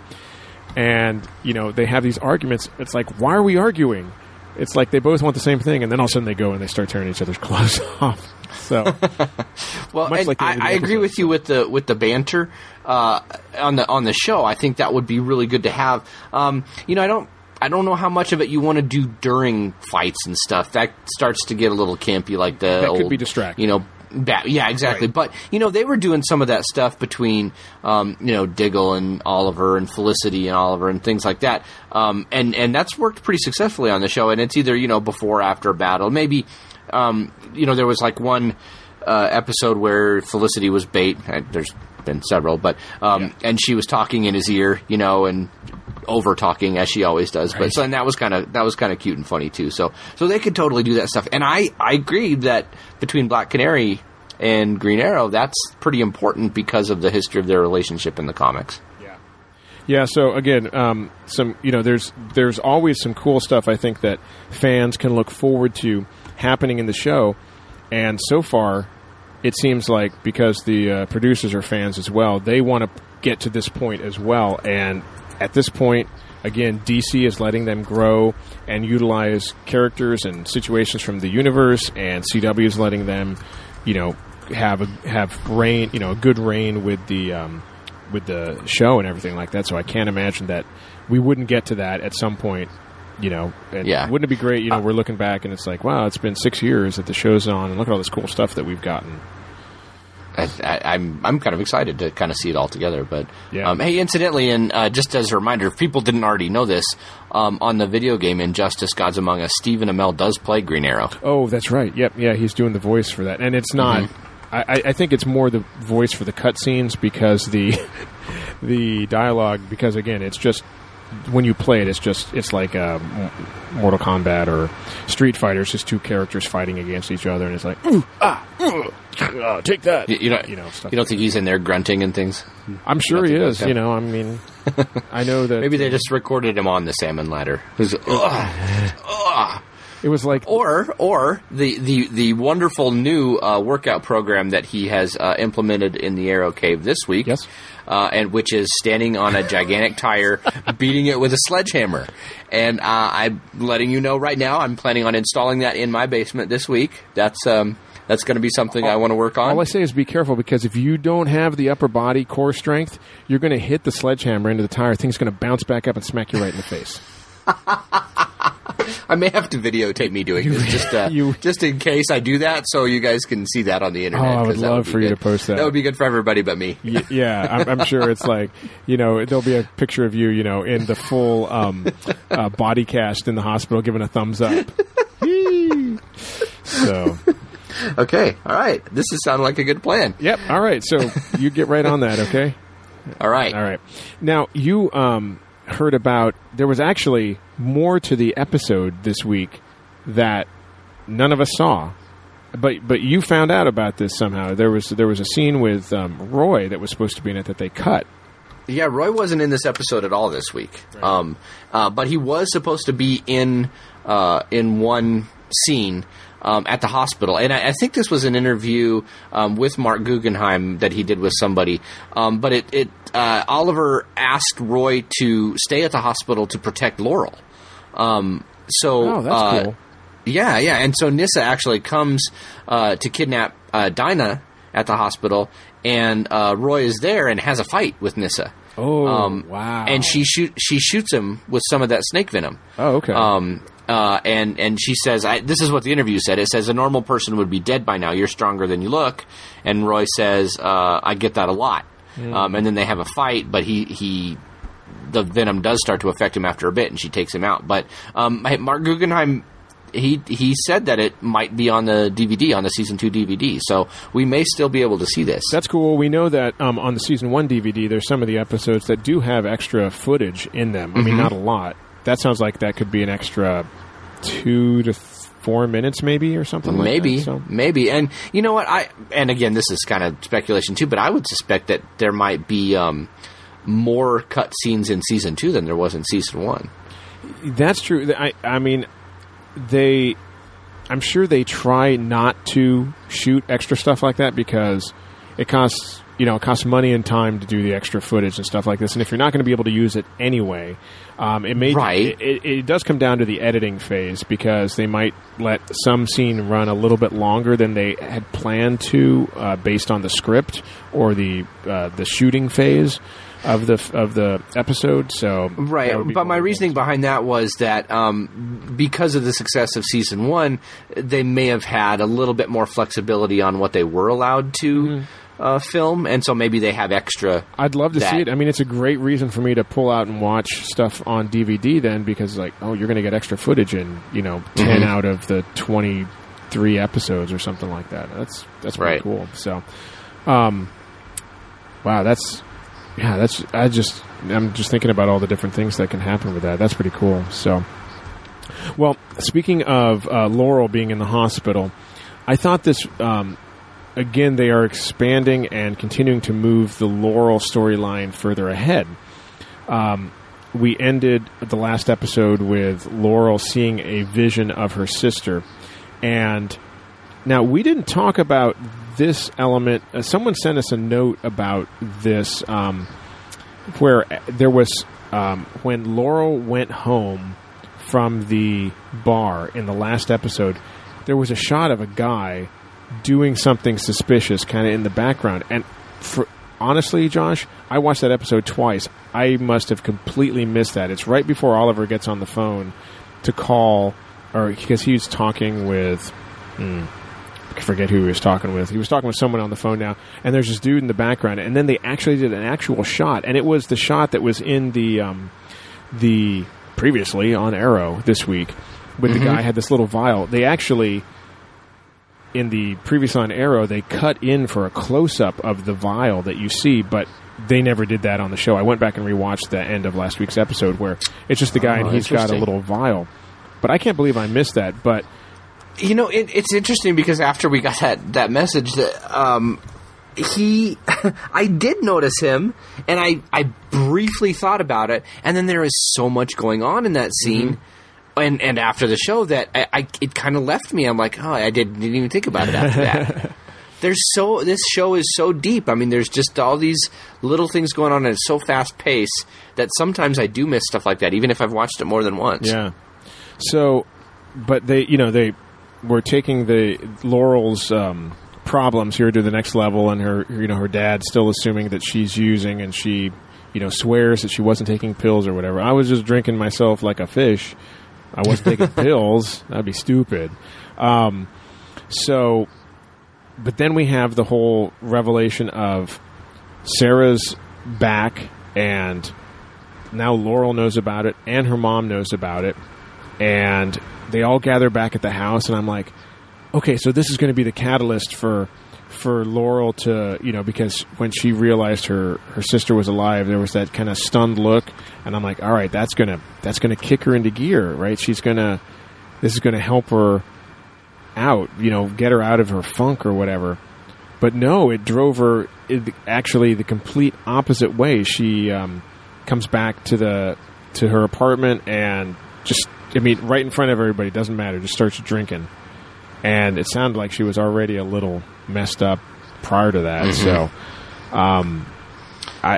And, you know, they have these arguments. It's like, why are we arguing? It's like they both want the same thing, and then all of a sudden they go and they start tearing each other's clothes off. So, well, and like I, I agree with you with the with the banter uh, on the on the show. I think that would be really good to have. Um, you know, I don't I don't know how much of it you want to do during fights and stuff. That starts to get a little campy, like the that old, could be distracting. You know. Bat- yeah, exactly. Right. But, you know, they were doing some of that stuff between, um, you know, Diggle and Oliver and Felicity and Oliver and things like that. Um, and, and that's worked pretty successfully on the show. And it's either, you know, before or after a battle. Maybe, um, you know, there was like one uh, episode where Felicity was bait. There's been several, but, um, yeah. and she was talking in his ear, you know, and over talking as she always does. Right. But so, and that was kind of, that was kind of cute and funny too. So, so they could totally do that stuff. And I, I agree that between Black Canary and Green Arrow, that's pretty important because of the history of their relationship in the comics. Yeah. Yeah, so again, um, some you know, there's there's always some cool stuff I think that fans can look forward to happening in the show, and so far, it seems like because the uh, producers are fans as well, they want to get to this point as well, and at this point, again, D C is letting them grow and utilize characters and situations from the universe, and C W is letting them, you know, have a, have reign, you know, a good reign with the. Um, with the show and everything like that, so I can't imagine that we wouldn't get to that at some point, you know. And yeah. Wouldn't it be great, you know, uh, we're looking back and it's like, wow, it's been six years that the show's on, and look at all this cool stuff that we've gotten. I, I, I'm I'm kind of excited to kind of see it all together. But yeah. um, hey, incidentally, and uh, just as a reminder, if people didn't already know this, um, on the video game Injustice: Gods Among Us, Stephen Amell does play Green Arrow. Oh, that's right. Yep, yeah, he's doing the voice for that, and it's not. Mm-hmm. I, I think it's more the voice for the cutscenes because the the dialogue. Because again, it's just when you play it, it's just it's like uh, Mortal Kombat or Street Fighter. It's just two characters fighting against each other, and it's like, ooh, ah, ooh, uh, take that. You, you know, you know, stuff you don't like think that. He's in there grunting and things? I'm sure he is. You know, I mean, I know that maybe they just recorded him on the salmon ladder. It was, ugh, ugh. It was like, or or the the, the wonderful new uh, workout program that he has uh, implemented in the Arrow Cave this week, yes, uh, and which is standing on a gigantic tire, beating it with a sledgehammer. And uh, I'm letting you know right now, I'm planning on installing that in my basement this week. That's um that's going to be something all, I want to work on. All I say is be careful, because if you don't have the upper body core strength, you're going to hit the sledgehammer into the tire. Thing's going to bounce back up and smack you right in the face. I may have to videotape me doing this just uh, you, just in case I do that, so you guys can see that on the internet. Oh, I would love would for good. you to post that. That would be good for everybody but me. Y- yeah, I'm, I'm sure it's like, you know, there'll be a picture of you, you know, in the full um, uh, body cast in the hospital giving a thumbs up. So... Okay, all right. This is sounding like a good plan. Yep, all right. So you get right on that, okay? All right. All right. Now, you um, heard about, there was actually more to the episode this week that none of us saw, but but you found out about this somehow. There was there was a scene with um, Roy that was supposed to be in it that they cut. Yeah, Roy wasn't in this episode at all this week, right. um, uh, but he was supposed to be in uh, in one scene um, at the hospital, and I, I think this was an interview um, with Mark Guggenheim that he did with somebody. Um, but it, it uh, Oliver asked Roy to stay at the hospital to protect Laurel. Um, so, oh, that's uh, cool. Yeah, yeah, and so Nyssa actually comes uh, to kidnap uh, Dinah at the hospital, and uh, Roy is there and has a fight with Nyssa. Oh, um, wow! And she shoot she shoots him with some of that snake venom. Oh, okay. Um, uh, and and she says, I, "This is what the interview said. It says a normal person would be dead by now. You're stronger than you look." And Roy says, uh, "I get that a lot." Mm. Um, and then they have a fight, but he he. the venom does start to affect him after a bit, and she takes him out. But um, Mark Guggenheim, he he said that it might be on the D V D, on the season two D V D, so we may still be able to see this. That's cool. We know that um, on the season one D V D, there's some of the episodes that do have extra footage in them. I mm-hmm. mean, not a lot. That sounds like that could be an extra two to th- four minutes, maybe, or something like maybe, that. So. Maybe. And you know what? I and again, this is kind of speculation too, but I would suspect that there might be um, more cut scenes in season two than there was in season one. That's true. I, I mean, they, I'm sure they try not to shoot extra stuff like that because it costs, you know, it costs money and time to do the extra footage and stuff like this. And if you're not going to be able to use it anyway, um, it may, right. it, it does come down to the editing phase because they might let some scene run a little bit longer than they had planned to, uh, based on the script or the uh, the shooting phase of the of the episode. So right, but my reasoning behind that was that um, because of the success of season one, they may have had a little bit more flexibility on what they were allowed to mm-hmm. uh, film, and so maybe they have extra. I'd love to that. see it. I mean, it's a great reason for me to pull out and watch stuff on D V D then, because like, oh, you're going to get extra footage in, you know, ten mm-hmm. out of the twenty-three episodes or something like that. That's that's pretty right. cool. So, um, wow, that's. Yeah, that's. I just. I'm just thinking about all the different things that can happen with that. That's pretty cool. So, well, speaking of uh, Laurel being in the hospital, I thought this. Um, again, they are expanding and continuing to move the Laurel storyline further ahead. Um, we ended the last episode with Laurel seeing a vision of her sister. And now we didn't talk about this element. Uh, someone sent us a note about this um, where there was, um, when Laurel went home from the bar in the last episode, there was a shot of a guy doing something suspicious kind of in the background. And for, honestly, Josh, I watched that episode twice. I must have completely missed that. It's right before Oliver gets on the phone to call, or because he was talking with, hmm, I forget who he was talking with. He was talking with someone on the phone now, and there's this dude in the background, and then they actually did an actual shot, and it was the shot that was in the um, the previously on Arrow this week, with mm-hmm. the guy had this little vial. They actually, in the previous on Arrow, they cut in for a close-up of the vial that you see, but they never did that on the show. I went back and rewatched the end of last week's episode where it's just the guy oh, and he's got a little vial. But I can't believe I missed that, but... You know, it, it's interesting because after we got that, that message, that um, he, I did notice him, and I, I briefly thought about it, and then there is so much going on in that scene, mm-hmm. and, and after the show that I, I it kind of left me. I'm like, oh, I didn't, didn't even think about it after that. There's so this show is so deep. I mean, there's just all these little things going on, and it's so fast paced that sometimes I do miss stuff like that, even if I've watched it more than once. Yeah. So, but they, you know, they. We're taking the Laurel's um, problems here to the next level, and her, you know, her dad's still assuming that she's using, and she, you know, swears that she wasn't taking pills or whatever. I was just drinking myself like a fish. I wasn't taking pills. That'd be stupid. Um, so, but then we have the whole revelation of Sarah's back, and now Laurel knows about it, and her mom knows about it, and they all gather back at the house, and I'm like, okay, so this is going to be the catalyst for for Laurel to, you know, because when she realized her, her sister was alive, there was that kind of stunned look, and I'm like, all right, that's gonna that's gonna kick her into gear, right? She's gonna this is gonna help her out, you know, get her out of her funk or whatever. But no, it drove her it, actually the complete opposite way. She um, comes back to the to her apartment and just. I mean, right in front of everybody, doesn't matter, just starts drinking. And it sounded like she was already a little messed up prior to that. Mm-hmm. So, um, I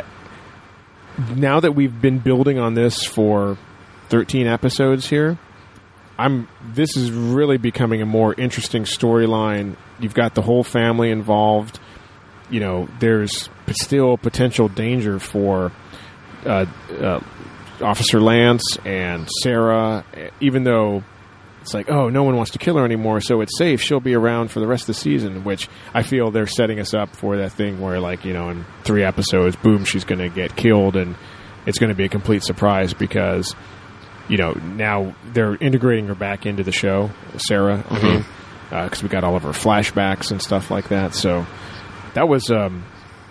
now that we've been building on this for thirteen episodes here, I'm this is really becoming a more interesting storyline. You've got the whole family involved. You know, there's still potential danger for uh, uh Officer Lance and Sarah, even though it's like, oh, no one wants to kill her anymore, so it's safe. She'll be around for the rest of the season, which I feel they're setting us up for that thing where, like, you know, in three episodes, boom, she's going to get killed, and it's going to be a complete surprise because, you know, now they're integrating her back into the show, Sarah, mm-hmm. I mean, because uh, we got all of her flashbacks and stuff like that. So that was... Um,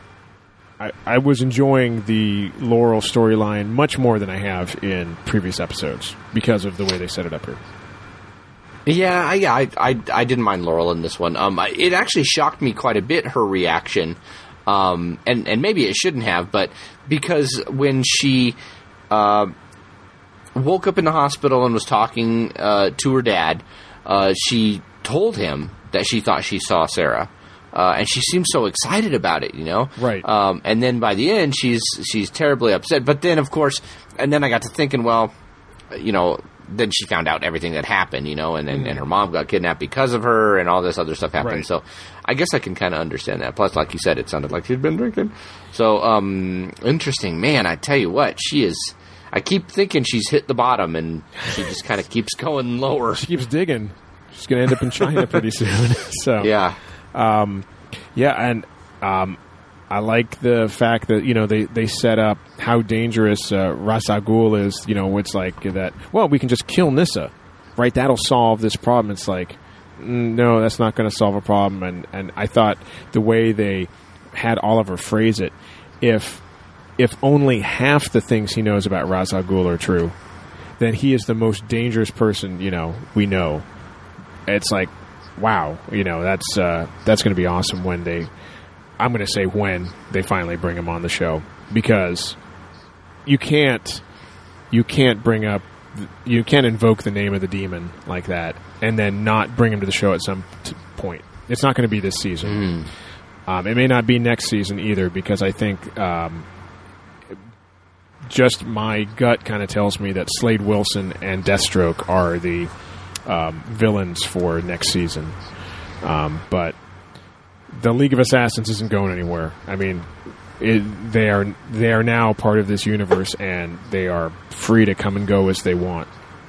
I, I was enjoying the Laurel storyline much more than I have in previous episodes because of the way they set it up here. Yeah, I, I, I, I didn't mind Laurel in this one. Um, it actually shocked me quite a bit, her reaction, um, and, and maybe it shouldn't have, but because when she uh, woke up in the hospital and was talking uh, to her dad, uh, she told him that she thought she saw Sarah. Uh, and she seems so excited about it, you know? Right. Um, and then by the end, she's she's terribly upset. But then, of course, and then I got to thinking, well, you know, then she found out everything that happened, you know, and then mm. and her mom got kidnapped because of her, and all this other stuff happened. Right. So I guess I can kind of understand that. Plus, like you said, it sounded like she'd been drinking. So, um, interesting. Man, I tell you what, she is... I keep thinking she's hit the bottom, and she just kind of keeps going lower. She keeps digging. She's going to end up in China pretty soon. So yeah. Um, yeah, and um, I like the fact that, you know, they, they set up how dangerous uh, Ra's al Ghul is. You know, it's like that, well, we can just kill Nyssa, right? That'll solve this problem. It's like, mm, no, that's not going to solve a problem. And, and I thought the way they had Oliver phrase it, if if only half the things he knows about Ra's al Ghul are true, then he is the most dangerous person, you know, we know. It's like, wow, you know, that's uh, that's going to be awesome when they, I'm going to say when they finally bring him on the show, because you can't you can't bring up you can't invoke the name of the demon like that and then not bring him to the show at some t- point. It's not going to be this season. Mm. Um, it may not be next season either, because I think um, just my gut kind of tells me that Slade Wilson and Deathstroke are the um, villains for next season. Um, but the League of Assassins isn't going anywhere. I mean, it, they are they are now part of this universe, and they are free to come and go as they want.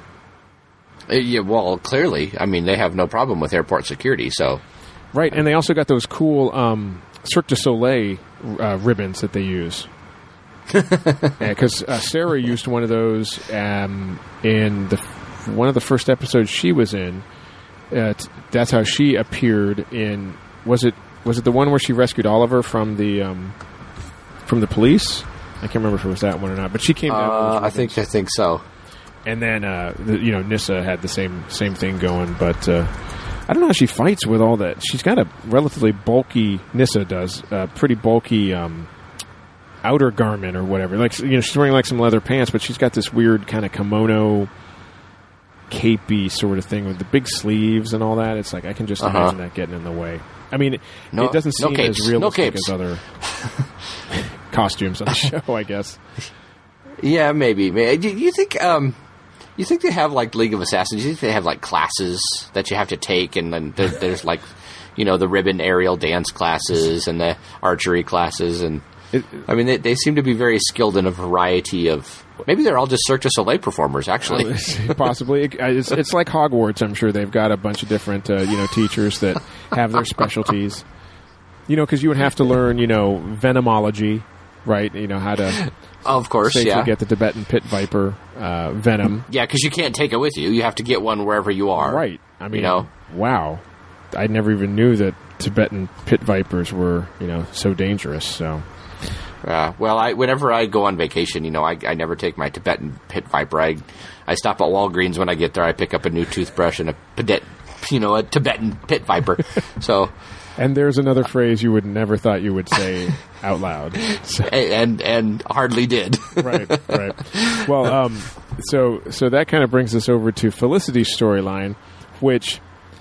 Uh, yeah, well, clearly, I mean, they have no problem with airport security, so... Right, and they also got those cool um, Cirque du Soleil uh, ribbons that they use. Because uh, Sarah used one of those um, in the one of the first episodes she was in. Uh, t- that's how she appeared in. Was it was it the one where she rescued Oliver from the um, from the police? I can't remember if it was that one or not. But she came down. Uh, with those I think I think so. And then uh, the, you know Nyssa had the same same thing going, but. Uh, I don't know how she fights with all that. She's got a relatively bulky, Nyssa does, a pretty bulky um, outer garment or whatever. Like, you know, she's wearing like some leather pants, but she's got this weird kind of kimono, capey sort of thing with the big sleeves and all that. It's like I can just uh-huh. imagine that getting in the way. I mean, no, it doesn't seem no capes. as realistic no as other costumes on the show, I guess. Yeah, maybe. Do you think? Um, You think they have, like, League of Assassins? You think they have, like, classes that you have to take, and then there, there's, like, you know, the ribbon aerial dance classes and the archery classes, and, it, I mean, they, they seem to be very skilled in a variety of... Maybe they're all just Cirque du Soleil performers, actually. Possibly. It, it's, it's like Hogwarts, I'm sure. They've got a bunch of different, uh, you know, teachers that have their specialties. You know, because you would have to learn, you know, venomology, right? You know, how to... Of course, safely yeah. get the Tibetan pit viper uh, venom. Yeah, because you can't take it with you. You have to get one wherever you are. Right. I mean, you know? Wow. I never even knew that Tibetan pit vipers were, you know, so dangerous. So, uh, well, I whenever I go on vacation, you know, I, I never take my Tibetan pit viper. I I stop at Walgreens when I get there. I pick up a new toothbrush and a Tibetan, you know, a Tibetan pit viper. So. And there's another phrase you would never thought you would say out loud. So. And, and and hardly did. Right, right. Well, um, so so that kind of brings us over to Felicity's storyline, which,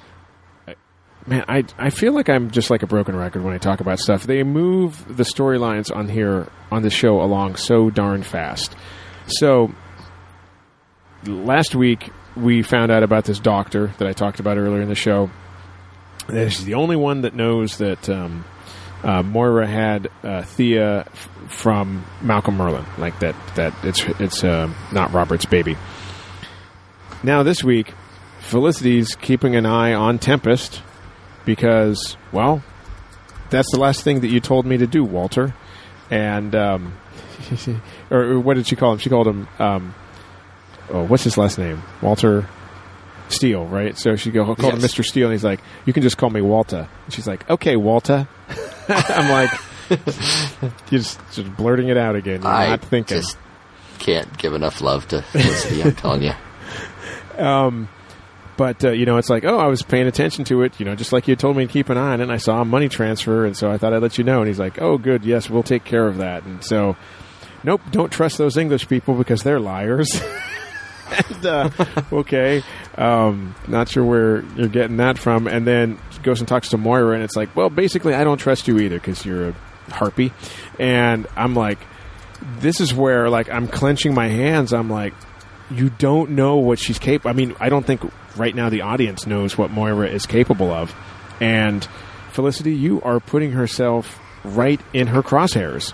man, I I feel like I'm just like a broken record when I talk about stuff. They move the storylines on here, on the show, along so darn fast. So, last week, we found out about this doctor that I talked about earlier in the show. She's the only one that knows that um, uh, Moira had uh, Thea f- from Malcolm Merlyn, like that. That it's it's uh, not Robert's baby. Now this week, Felicity's keeping an eye on Tempest because, well, that's the last thing that you told me to do, Walter. And um, or, or what did she call him? She called him. Um, oh, what's his last name? Walter. Steele, right? So she go, called yes. him Mister Steele, and he's like, "You can just call me Walter." And she's like, "Okay, Walter." I'm like, you're just, just blurting it out again. You're I not thinking. Just can't give enough love to Felicity. I'm telling you. Um, but uh, you know, it's like, oh, I was paying attention to it. You know, just like you told me to keep an eye on it. And I saw a money transfer, and so I thought I'd let you know. And he's like, "Oh, good, yes, we'll take care of that." And so, nope, don't trust those English people because they're liars. and, uh, okay, um, not sure where you're getting that from. And then goes and talks to Moira, and it's like, well, basically, I don't trust you either because you're a harpy. And I'm like, this is where, like, I'm clenching my hands. I'm like, you don't know what she's capable. I mean, I don't think right now the audience knows what Moira is capable of. And Felicity, you are putting herself right in her crosshairs.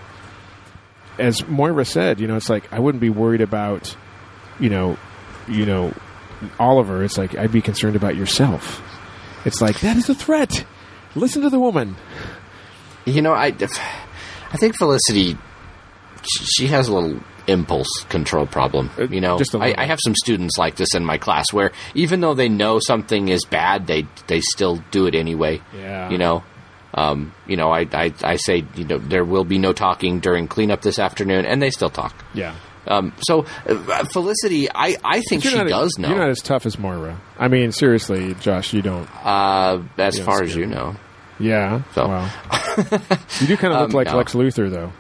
As Moira said, you know, it's like, I wouldn't be worried about, you know, you know, Oliver. It's like, I'd be concerned about yourself. It's like, that is a threat. Listen to the woman. You know, I, I think Felicity, she has a little impulse control problem. You know, Just a I, I have some students like this in my class where even though they know something is bad, they they still do it anyway. Yeah. You know, um, you know, I, I I say, you know, there will be no talking during cleanup this afternoon, and they still talk. Yeah. Um, so uh, Felicity, I, I think she not does as, know. You're not as tough as Moira. I mean, seriously, Josh, you don't. Uh, as you far don't as you know. Yeah. So. Well, you do kind of look um, like no. Lex Luthor, though.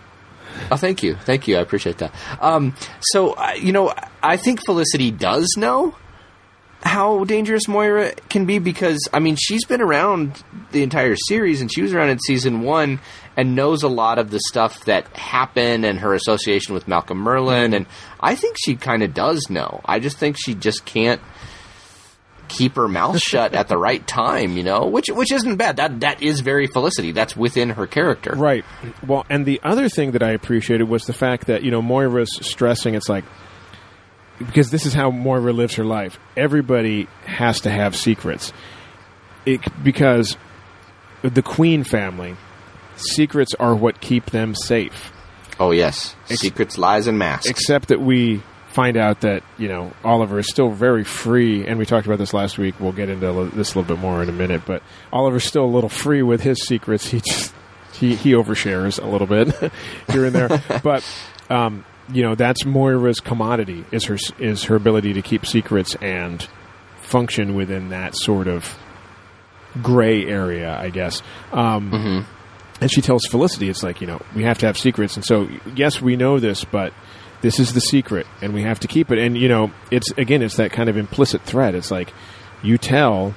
Oh, thank you. Thank you. I appreciate that. Um, so, uh, you know, I think Felicity does know how dangerous Moira can be because, I mean, she's been around the entire series, and she was around in season one and knows a lot of the stuff that happened and her association with Malcolm Merlyn, and I think she kind of does know. I just think she just can't keep her mouth shut at the right time, you know, which which isn't bad. That That is very Felicity. That's within her character. Right. Well, and the other thing that I appreciated was the fact that, you know, Moira's stressing, it's like, because this is how Moira lives her life. Everybody has to have secrets. It, because the Queen family, secrets are what keep them safe. Oh, yes. Ex- Secrets, lies, and masks. Except that we find out that, you know, Oliver is still very free, and we talked about this last week. We'll get into this a little bit more in a minute, but Oliver's still a little free with his secrets. He just, he, he overshares a little bit here and there. But, um, you know, that's Moira's commodity, is her is her ability to keep secrets and function within that sort of gray area, I guess. Um, mm-hmm. And she tells Felicity, it's like, you know, we have to have secrets. And so, yes, we know this, but this is the secret, and we have to keep it. And, you know, it's, again, it's that kind of implicit threat. It's like, you tell,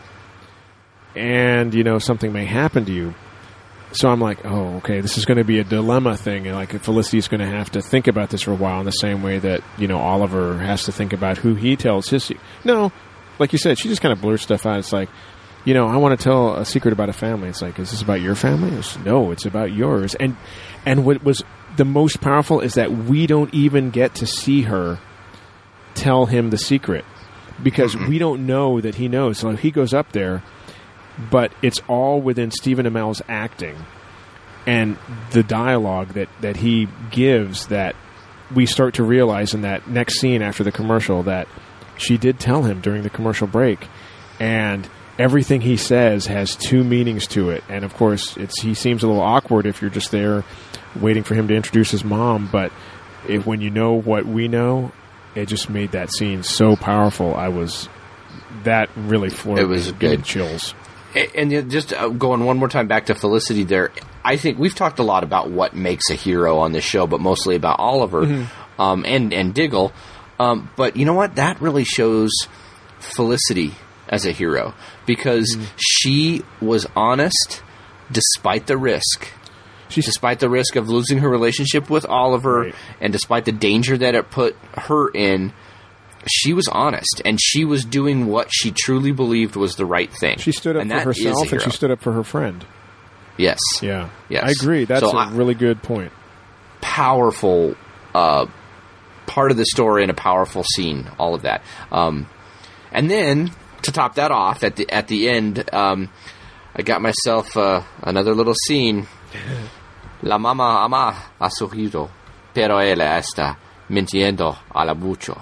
and, you know, something may happen to you. So I'm like, oh, okay, this is going to be a dilemma thing, and like Felicity's going to have to think about this for a while in the same way that, you know, Oliver has to think about who he tells his secret. No, like you said, she just kind of blurts stuff out. It's like, you know, I want to tell a secret about a family. It's like, is this about your family? It's, no, it's about yours. And and what was the most powerful is that we don't even get to see her tell him the secret because we don't know that he knows. So he goes up there, but it's all within Stephen Amell's acting and the dialogue that, that he gives that we start to realize in that next scene after the commercial that she did tell him during the commercial break. And everything he says has two meanings to it. And, of course, it's he seems a little awkward if you're just there waiting for him to introduce his mom. But if, when you know what we know, it just made that scene so powerful. I was... That really floored me. It was good. Chills. And just going one more time back to Felicity there, I think we've talked a lot about what makes a hero on this show, but mostly about Oliver mm-hmm. um, and, and Diggle. Um, but you know what? That really shows Felicity as a hero because mm-hmm. she was honest despite the risk. She's, despite the risk of losing her relationship with Oliver right. and despite the danger that it put her in, she was honest, and she was doing what she truly believed was the right thing. She stood up and for herself, and she stood up for her friend. Yes. Yeah. Yes. I agree. That's so a I, really good point. Powerful uh, part of the story and a powerful scene, all of that. Um, and then, to top that off, at the at the end, um, I got myself uh, another little scene. La mamá ama a su hijo, pero ella está mintiendo al abucho.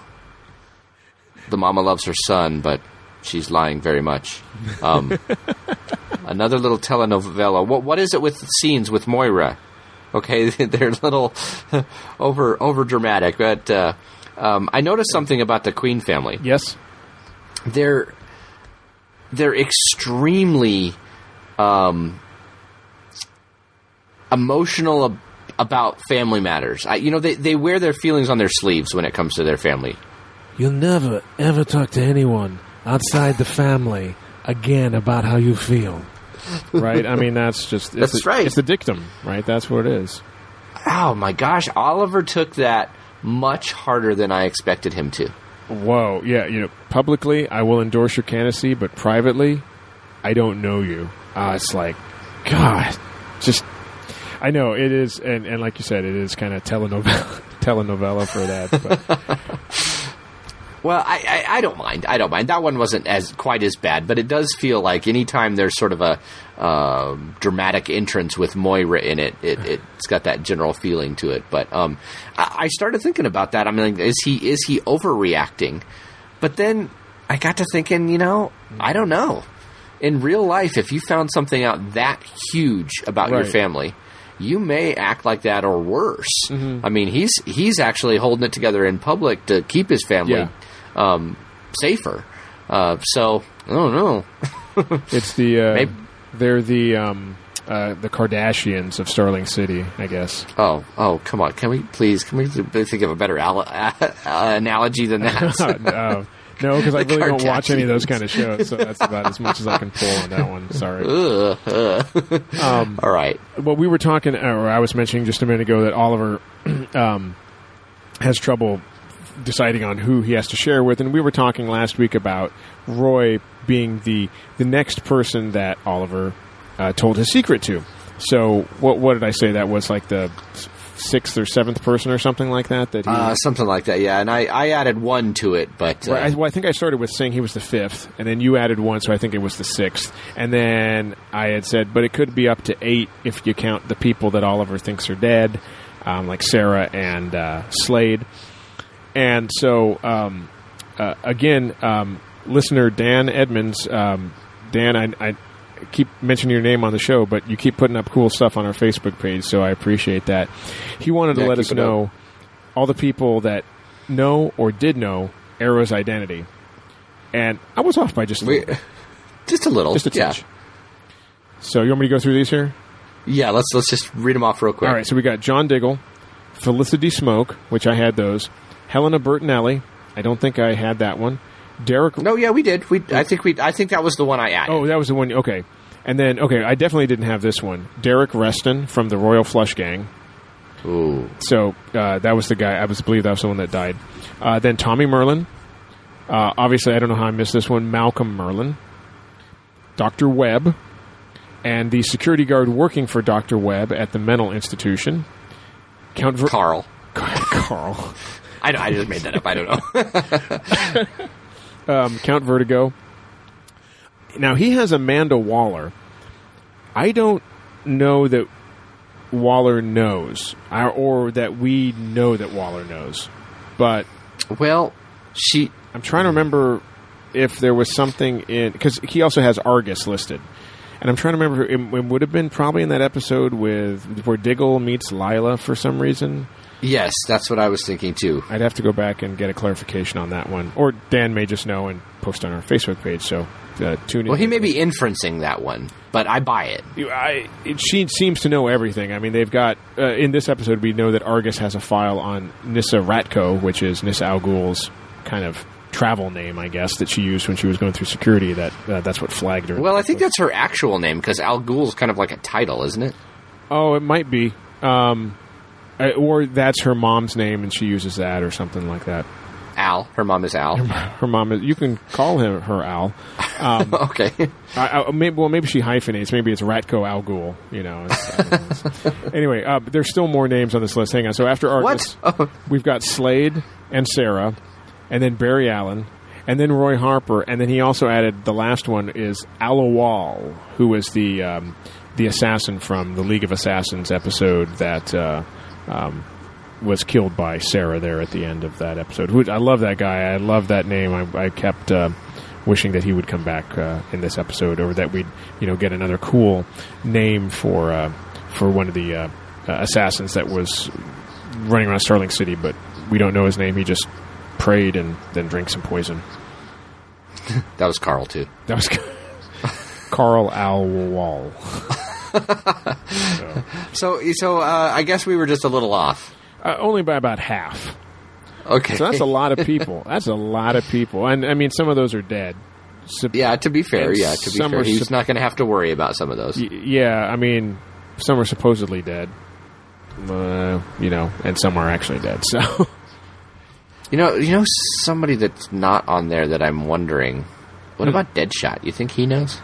The mama loves her son, but she's lying very much. Um, another little telenovela. What what is it with scenes with Moira? Okay, they're a little over over dramatic, but uh, um, I noticed something about the Queen family. Yes, they're they're extremely um, emotional ab- about family matters. I, you know, they they wear their feelings on their sleeves when it comes to their family. You'll never, ever talk to anyone outside the family again about how you feel. Right? I mean, that's just... It's that's the, right. It's the dictum, right? That's what it is. Oh, my gosh. Oliver took that much harder than I expected him to. Whoa. Yeah, you know, publicly, I will endorse your candidacy, but privately, I don't know you. Uh, it's like, God, just... I know, it is, and, and like you said, it is kind of telenovela, telenovela for that, but... Well, I, I, I don't mind. I don't mind. That one wasn't as quite as bad, but it does feel like anytime there's sort of a uh, dramatic entrance with Moira in it, it, it's got that general feeling to it. But um, I, I started thinking about that. I mean, is he is he overreacting? But then I got to thinking, you know, I don't know. In real life, if you found something out that huge about right. your family, you may act like that or worse. Mm-hmm. I mean, he's he's actually holding it together in public to keep his family. Yeah. Um, safer. Uh, so I don't know. It's the uh, Maybe. they're the um, uh, the Kardashians of Starling City, I guess. Oh, oh, come on! Can we please? Can we think of a better al- uh, analogy than that? uh, no, because I The really don't watch any of those Kardashians. kind of shows, so that's about as much as I can pull on that one. Sorry. Ugh, ugh. Um, All right. Well, we were talking, or I was mentioning just a minute ago that Oliver um, has trouble deciding on who he has to share with, and we were talking last week about Roy being the the next person that Oliver uh, told his secret to. So, what what did I say? That was like the sixth or seventh person or something like that. That he, Uh, something like that, yeah. And I, I added one to it, but uh, Right, I, well, I think I started with saying he was the fifth, and then you added one, so I think it was the sixth. And then I had said, but it could be up to eight if you count the people that Oliver thinks are dead, um, like Sarah and uh, Slade. And so, um, uh, again, um, listener Dan Edmonds, um, Dan, I, I keep mentioning your name on the show, but you keep putting up cool stuff on our Facebook page, so I appreciate that. He wanted to Yeah, let keep us it know up. all the people that know or did know Arrow's identity. And I was off by just a we, little bit. just a little, Just a yeah. touch. So you want me to go through these here? Yeah, let's let's just read them off real quick. All right, so we got John Diggle, Felicity Smoke, which I had those, Helena Bertinelli. I don't think I had that one. Derek. No, yeah, we did. We, I think we, I think that was the one I added. Oh, that was the one. Okay. And then, okay, I definitely didn't have this one. Derek Reston from the Royal Flush Gang. Ooh. So uh, that was the guy. I was believe that was the one that died. Uh, then Tommy Merlin. Uh, obviously, I don't know how I missed this one. Malcolm Merlin. Doctor Webb. And the security guard working for Doctor Webb at the mental institution. Count Ver- Carl. Carl. I, I just made that up. I don't know. um, Count Vertigo. Now, he has Amanda Waller. I don't know that Waller knows, or, or that we know that Waller knows. But Well, she... I'm trying to remember if there was something in... Because he also has Argus listed. And I'm trying to remember, it, it would have been probably in that episode with where Diggle meets Lila for some reason. Yes, that's what I was thinking, too. I'd have to go back and get a clarification on that one. Or Dan may just know and post on our Facebook page, so uh, tune in. Well, he may be inferencing that one, but I buy it. I, it, she seems to know everything. I mean, they've got... Uh, in this episode, we know that Argus has a file on Nissa Ratko, which is Nissa Al Ghul's kind of travel name, I guess, that she used when she was going through security. That uh, That's what flagged her. Well, I think that's her actual name, because Al Ghul's kind of like a title, isn't it? Oh, it might be. Um, uh, or that's her mom's name, and she uses that or something like that. Al. Her mom is Al. Her mom is... You can call him her Al. Um, Okay. I, I, maybe, well, maybe she hyphenates. Maybe it's Ratko Al Ghul. You know. It's, I don't know. It's- anyway, uh, there's still more names on this list. Hang on. So after Argus, What? Oh. we've got Slade and Sarah, and then Barry Allen, and then Roy Harper, and then he also added the last one is Alawal, who was the um, the assassin from the League of Assassins episode that uh, um, was killed by Sarah there at the end of that episode. Who, I love that guy. I love that name. I, I kept uh, wishing that he would come back uh, in this episode, or that we'd you know get another cool name for uh, for one of the uh, uh, assassins that was running around Starling City, but we don't know his name. He just prayed and then drank some poison. That was Carl, too. That was Carl Al Wall. so, So, so uh, I guess we were just a little off. uh, only by about half. Okay. So that's a lot of people. That's a lot of people. And, I mean, some of those are dead. So, Yeah, to be fair, And yeah, to be some fair. are He's sup- not going to have to worry about some of those. y- yeah, I mean, some are supposedly dead. Uh, you know, and some are actually dead. So, You know, you know somebody that's not on there that I'm wondering. What Hmm. about Deadshot? You think he knows?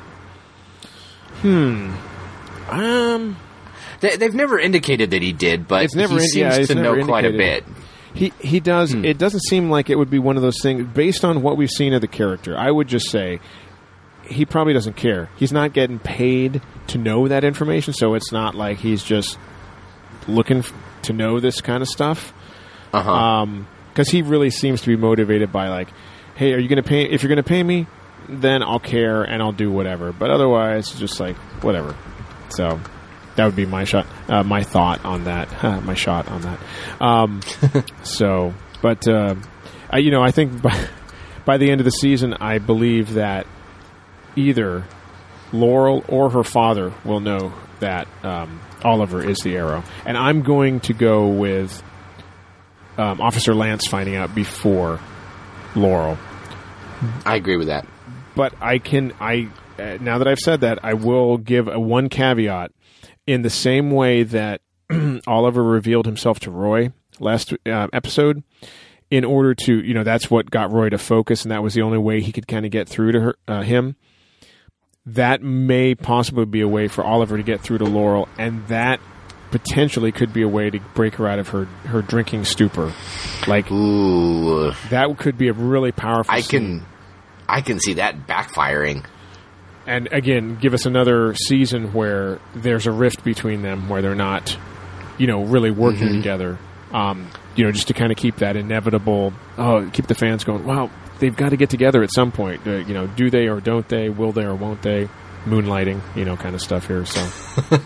um, They, they've never indicated that he did, but It's never he in- seems yeah, it's to know never quite a indicated. bit. He he does. Hmm. It doesn't seem like it would be one of those things. Based on what we've seen of the character, I would just say he probably doesn't care. He's not getting paid to know that information, so it's not like he's just looking f- to know this kind of stuff. Uh-huh. Um, because he really seems to be motivated by like, hey, are you going to pay? If you're going to pay me, then I'll care and I'll do whatever. But otherwise, just like whatever. So. That would be my shot, uh, my thought on that, my shot on that. Um, so, but uh, I, you know, I think by, by the end of the season, I believe that either Laurel or her father will know that um, Oliver is the Arrow. And I'm going to go with um, Officer Lance finding out before Laurel. I agree with that. But I can, I uh, now that I've said that, I will give a one caveat. In the same way that Oliver revealed himself to Roy last uh, episode, in order to, you know, that's what got Roy to focus, and that was the only way he could kind of get through to her, uh, him. That may possibly be a way for Oliver to get through to Laurel, and that potentially could be a way to break her out of her, her drinking stupor. Like, ooh, that could be a really powerful I scene. can, I can see that backfiring. And again, give us another season where there's a rift between them, where they're not, you know, really working Mm-hmm. together. Um, you know, just to kind of keep that inevitable, oh, keep the fans going, wow, they've got to get together at some point. Uh, you know, do they or don't they? Will they or won't they? Moonlighting, you know, kind of stuff here. So,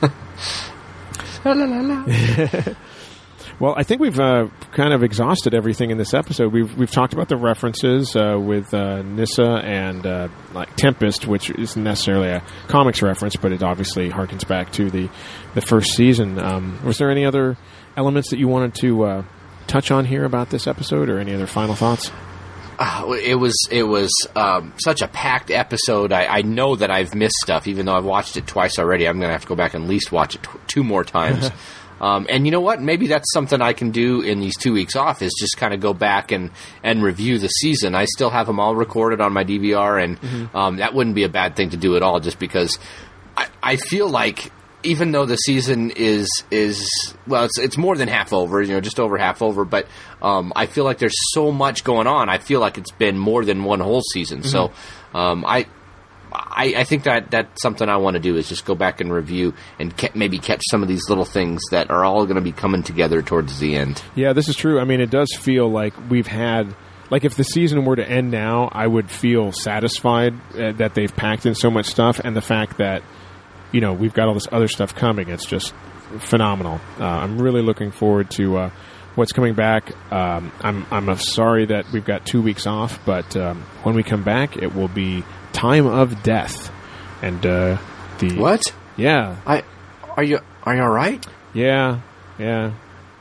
La, la, la, la. well, I think we've uh, kind of exhausted everything in this episode. We've we've talked about the references uh, with uh, Nyssa and uh, like Tempest, which isn't necessarily a comics reference, but it obviously harkens back to the the first season. Um, was there any other elements that you wanted to uh, touch on here about this episode, or any other final thoughts? Uh, it was it was um, such a packed episode. I, I know that I've missed stuff, even though I've watched it twice already. I'm going to have to go back and at least watch it t- two more times. um, and you know what? Maybe that's something I can do in these two weeks off, is just kind of go back and, and review the season. I still have them all recorded on my D V R, and mm-hmm. um, that wouldn't be a bad thing to do at all, just because I, I feel like, even though the season is is well, it's it's more than half over, you know, just over half over. But um, I feel like there's so much going on. I feel like it's been more than one whole season. Mm-hmm. So um, I, I I think that that's something I want to do, is just go back and review and ca- maybe catch some of these little things that are all going to be coming together towards the end. Yeah, this is true. I mean, it does feel like we've had. Like, if the season were to end now, I would feel satisfied uh, that they've packed in so much stuff, and the fact that, you know, we've got all this other stuff coming. It's just phenomenal. Uh, I'm really looking forward to uh, what's coming back. Um, I'm I'm uh, sorry that we've got two weeks off, but um, when we come back, it will be Time of Death. And uh, the What? Yeah. I are you are you all right? Yeah. Yeah.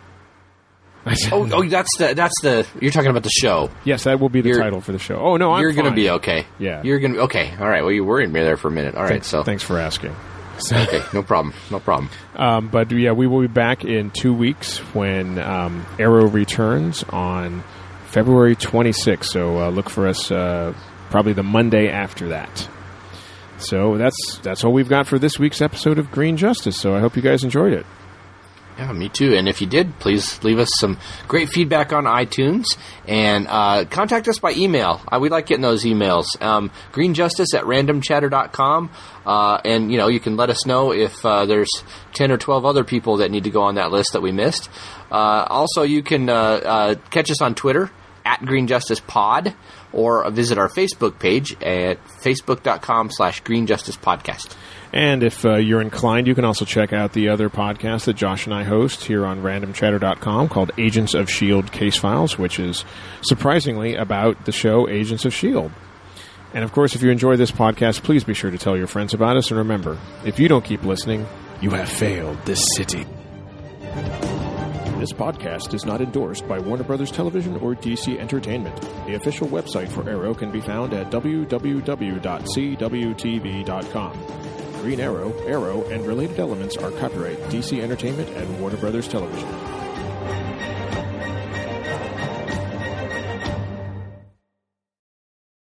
oh, oh, that's the that's the you're talking about the show. Yes, that will be the You're- title for the show. Oh no, I'm You're going to fine. be okay. Yeah. You're going to okay. All right. Well, you worried me there for a minute. All right. Thanks, So thanks for asking. So, okay, no problem. No problem. um, but yeah, we will be back in two weeks when um, Arrow returns on February twenty-sixth. So uh, look for us uh, probably the Monday after that. So that's that's all we've got for this week's episode of Green Justice. So I hope you guys enjoyed it. Yeah, me too. And if you did, please leave us some great feedback on iTunes, and uh, contact us by email. Uh, we like getting those emails. Um, greenjustice at random chatter dot com. Uh, and, you know, you can let us know if uh, there's ten or twelve other people that need to go on that list that we missed. Uh, also, you can uh, uh, catch us on Twitter at greenjusticepod, or visit our Facebook page at facebook dot com slash greenjusticepodcast. And if uh, you're inclined, you can also check out the other podcast that Josh and I host here on random chatter dot com called Agents of S H I E L D Case Files, which is surprisingly about the show Agents of S H I E L D. And of course, if you enjoy this podcast, please be sure to tell your friends about us. And remember, if you don't keep listening, you have failed this city. This podcast is not endorsed by Warner Brothers Television or D C Entertainment. The official website for Arrow can be found at w w w dot c w t v dot com. Green Arrow, Arrow, and related elements are copyright D C Entertainment and Warner Brothers Television.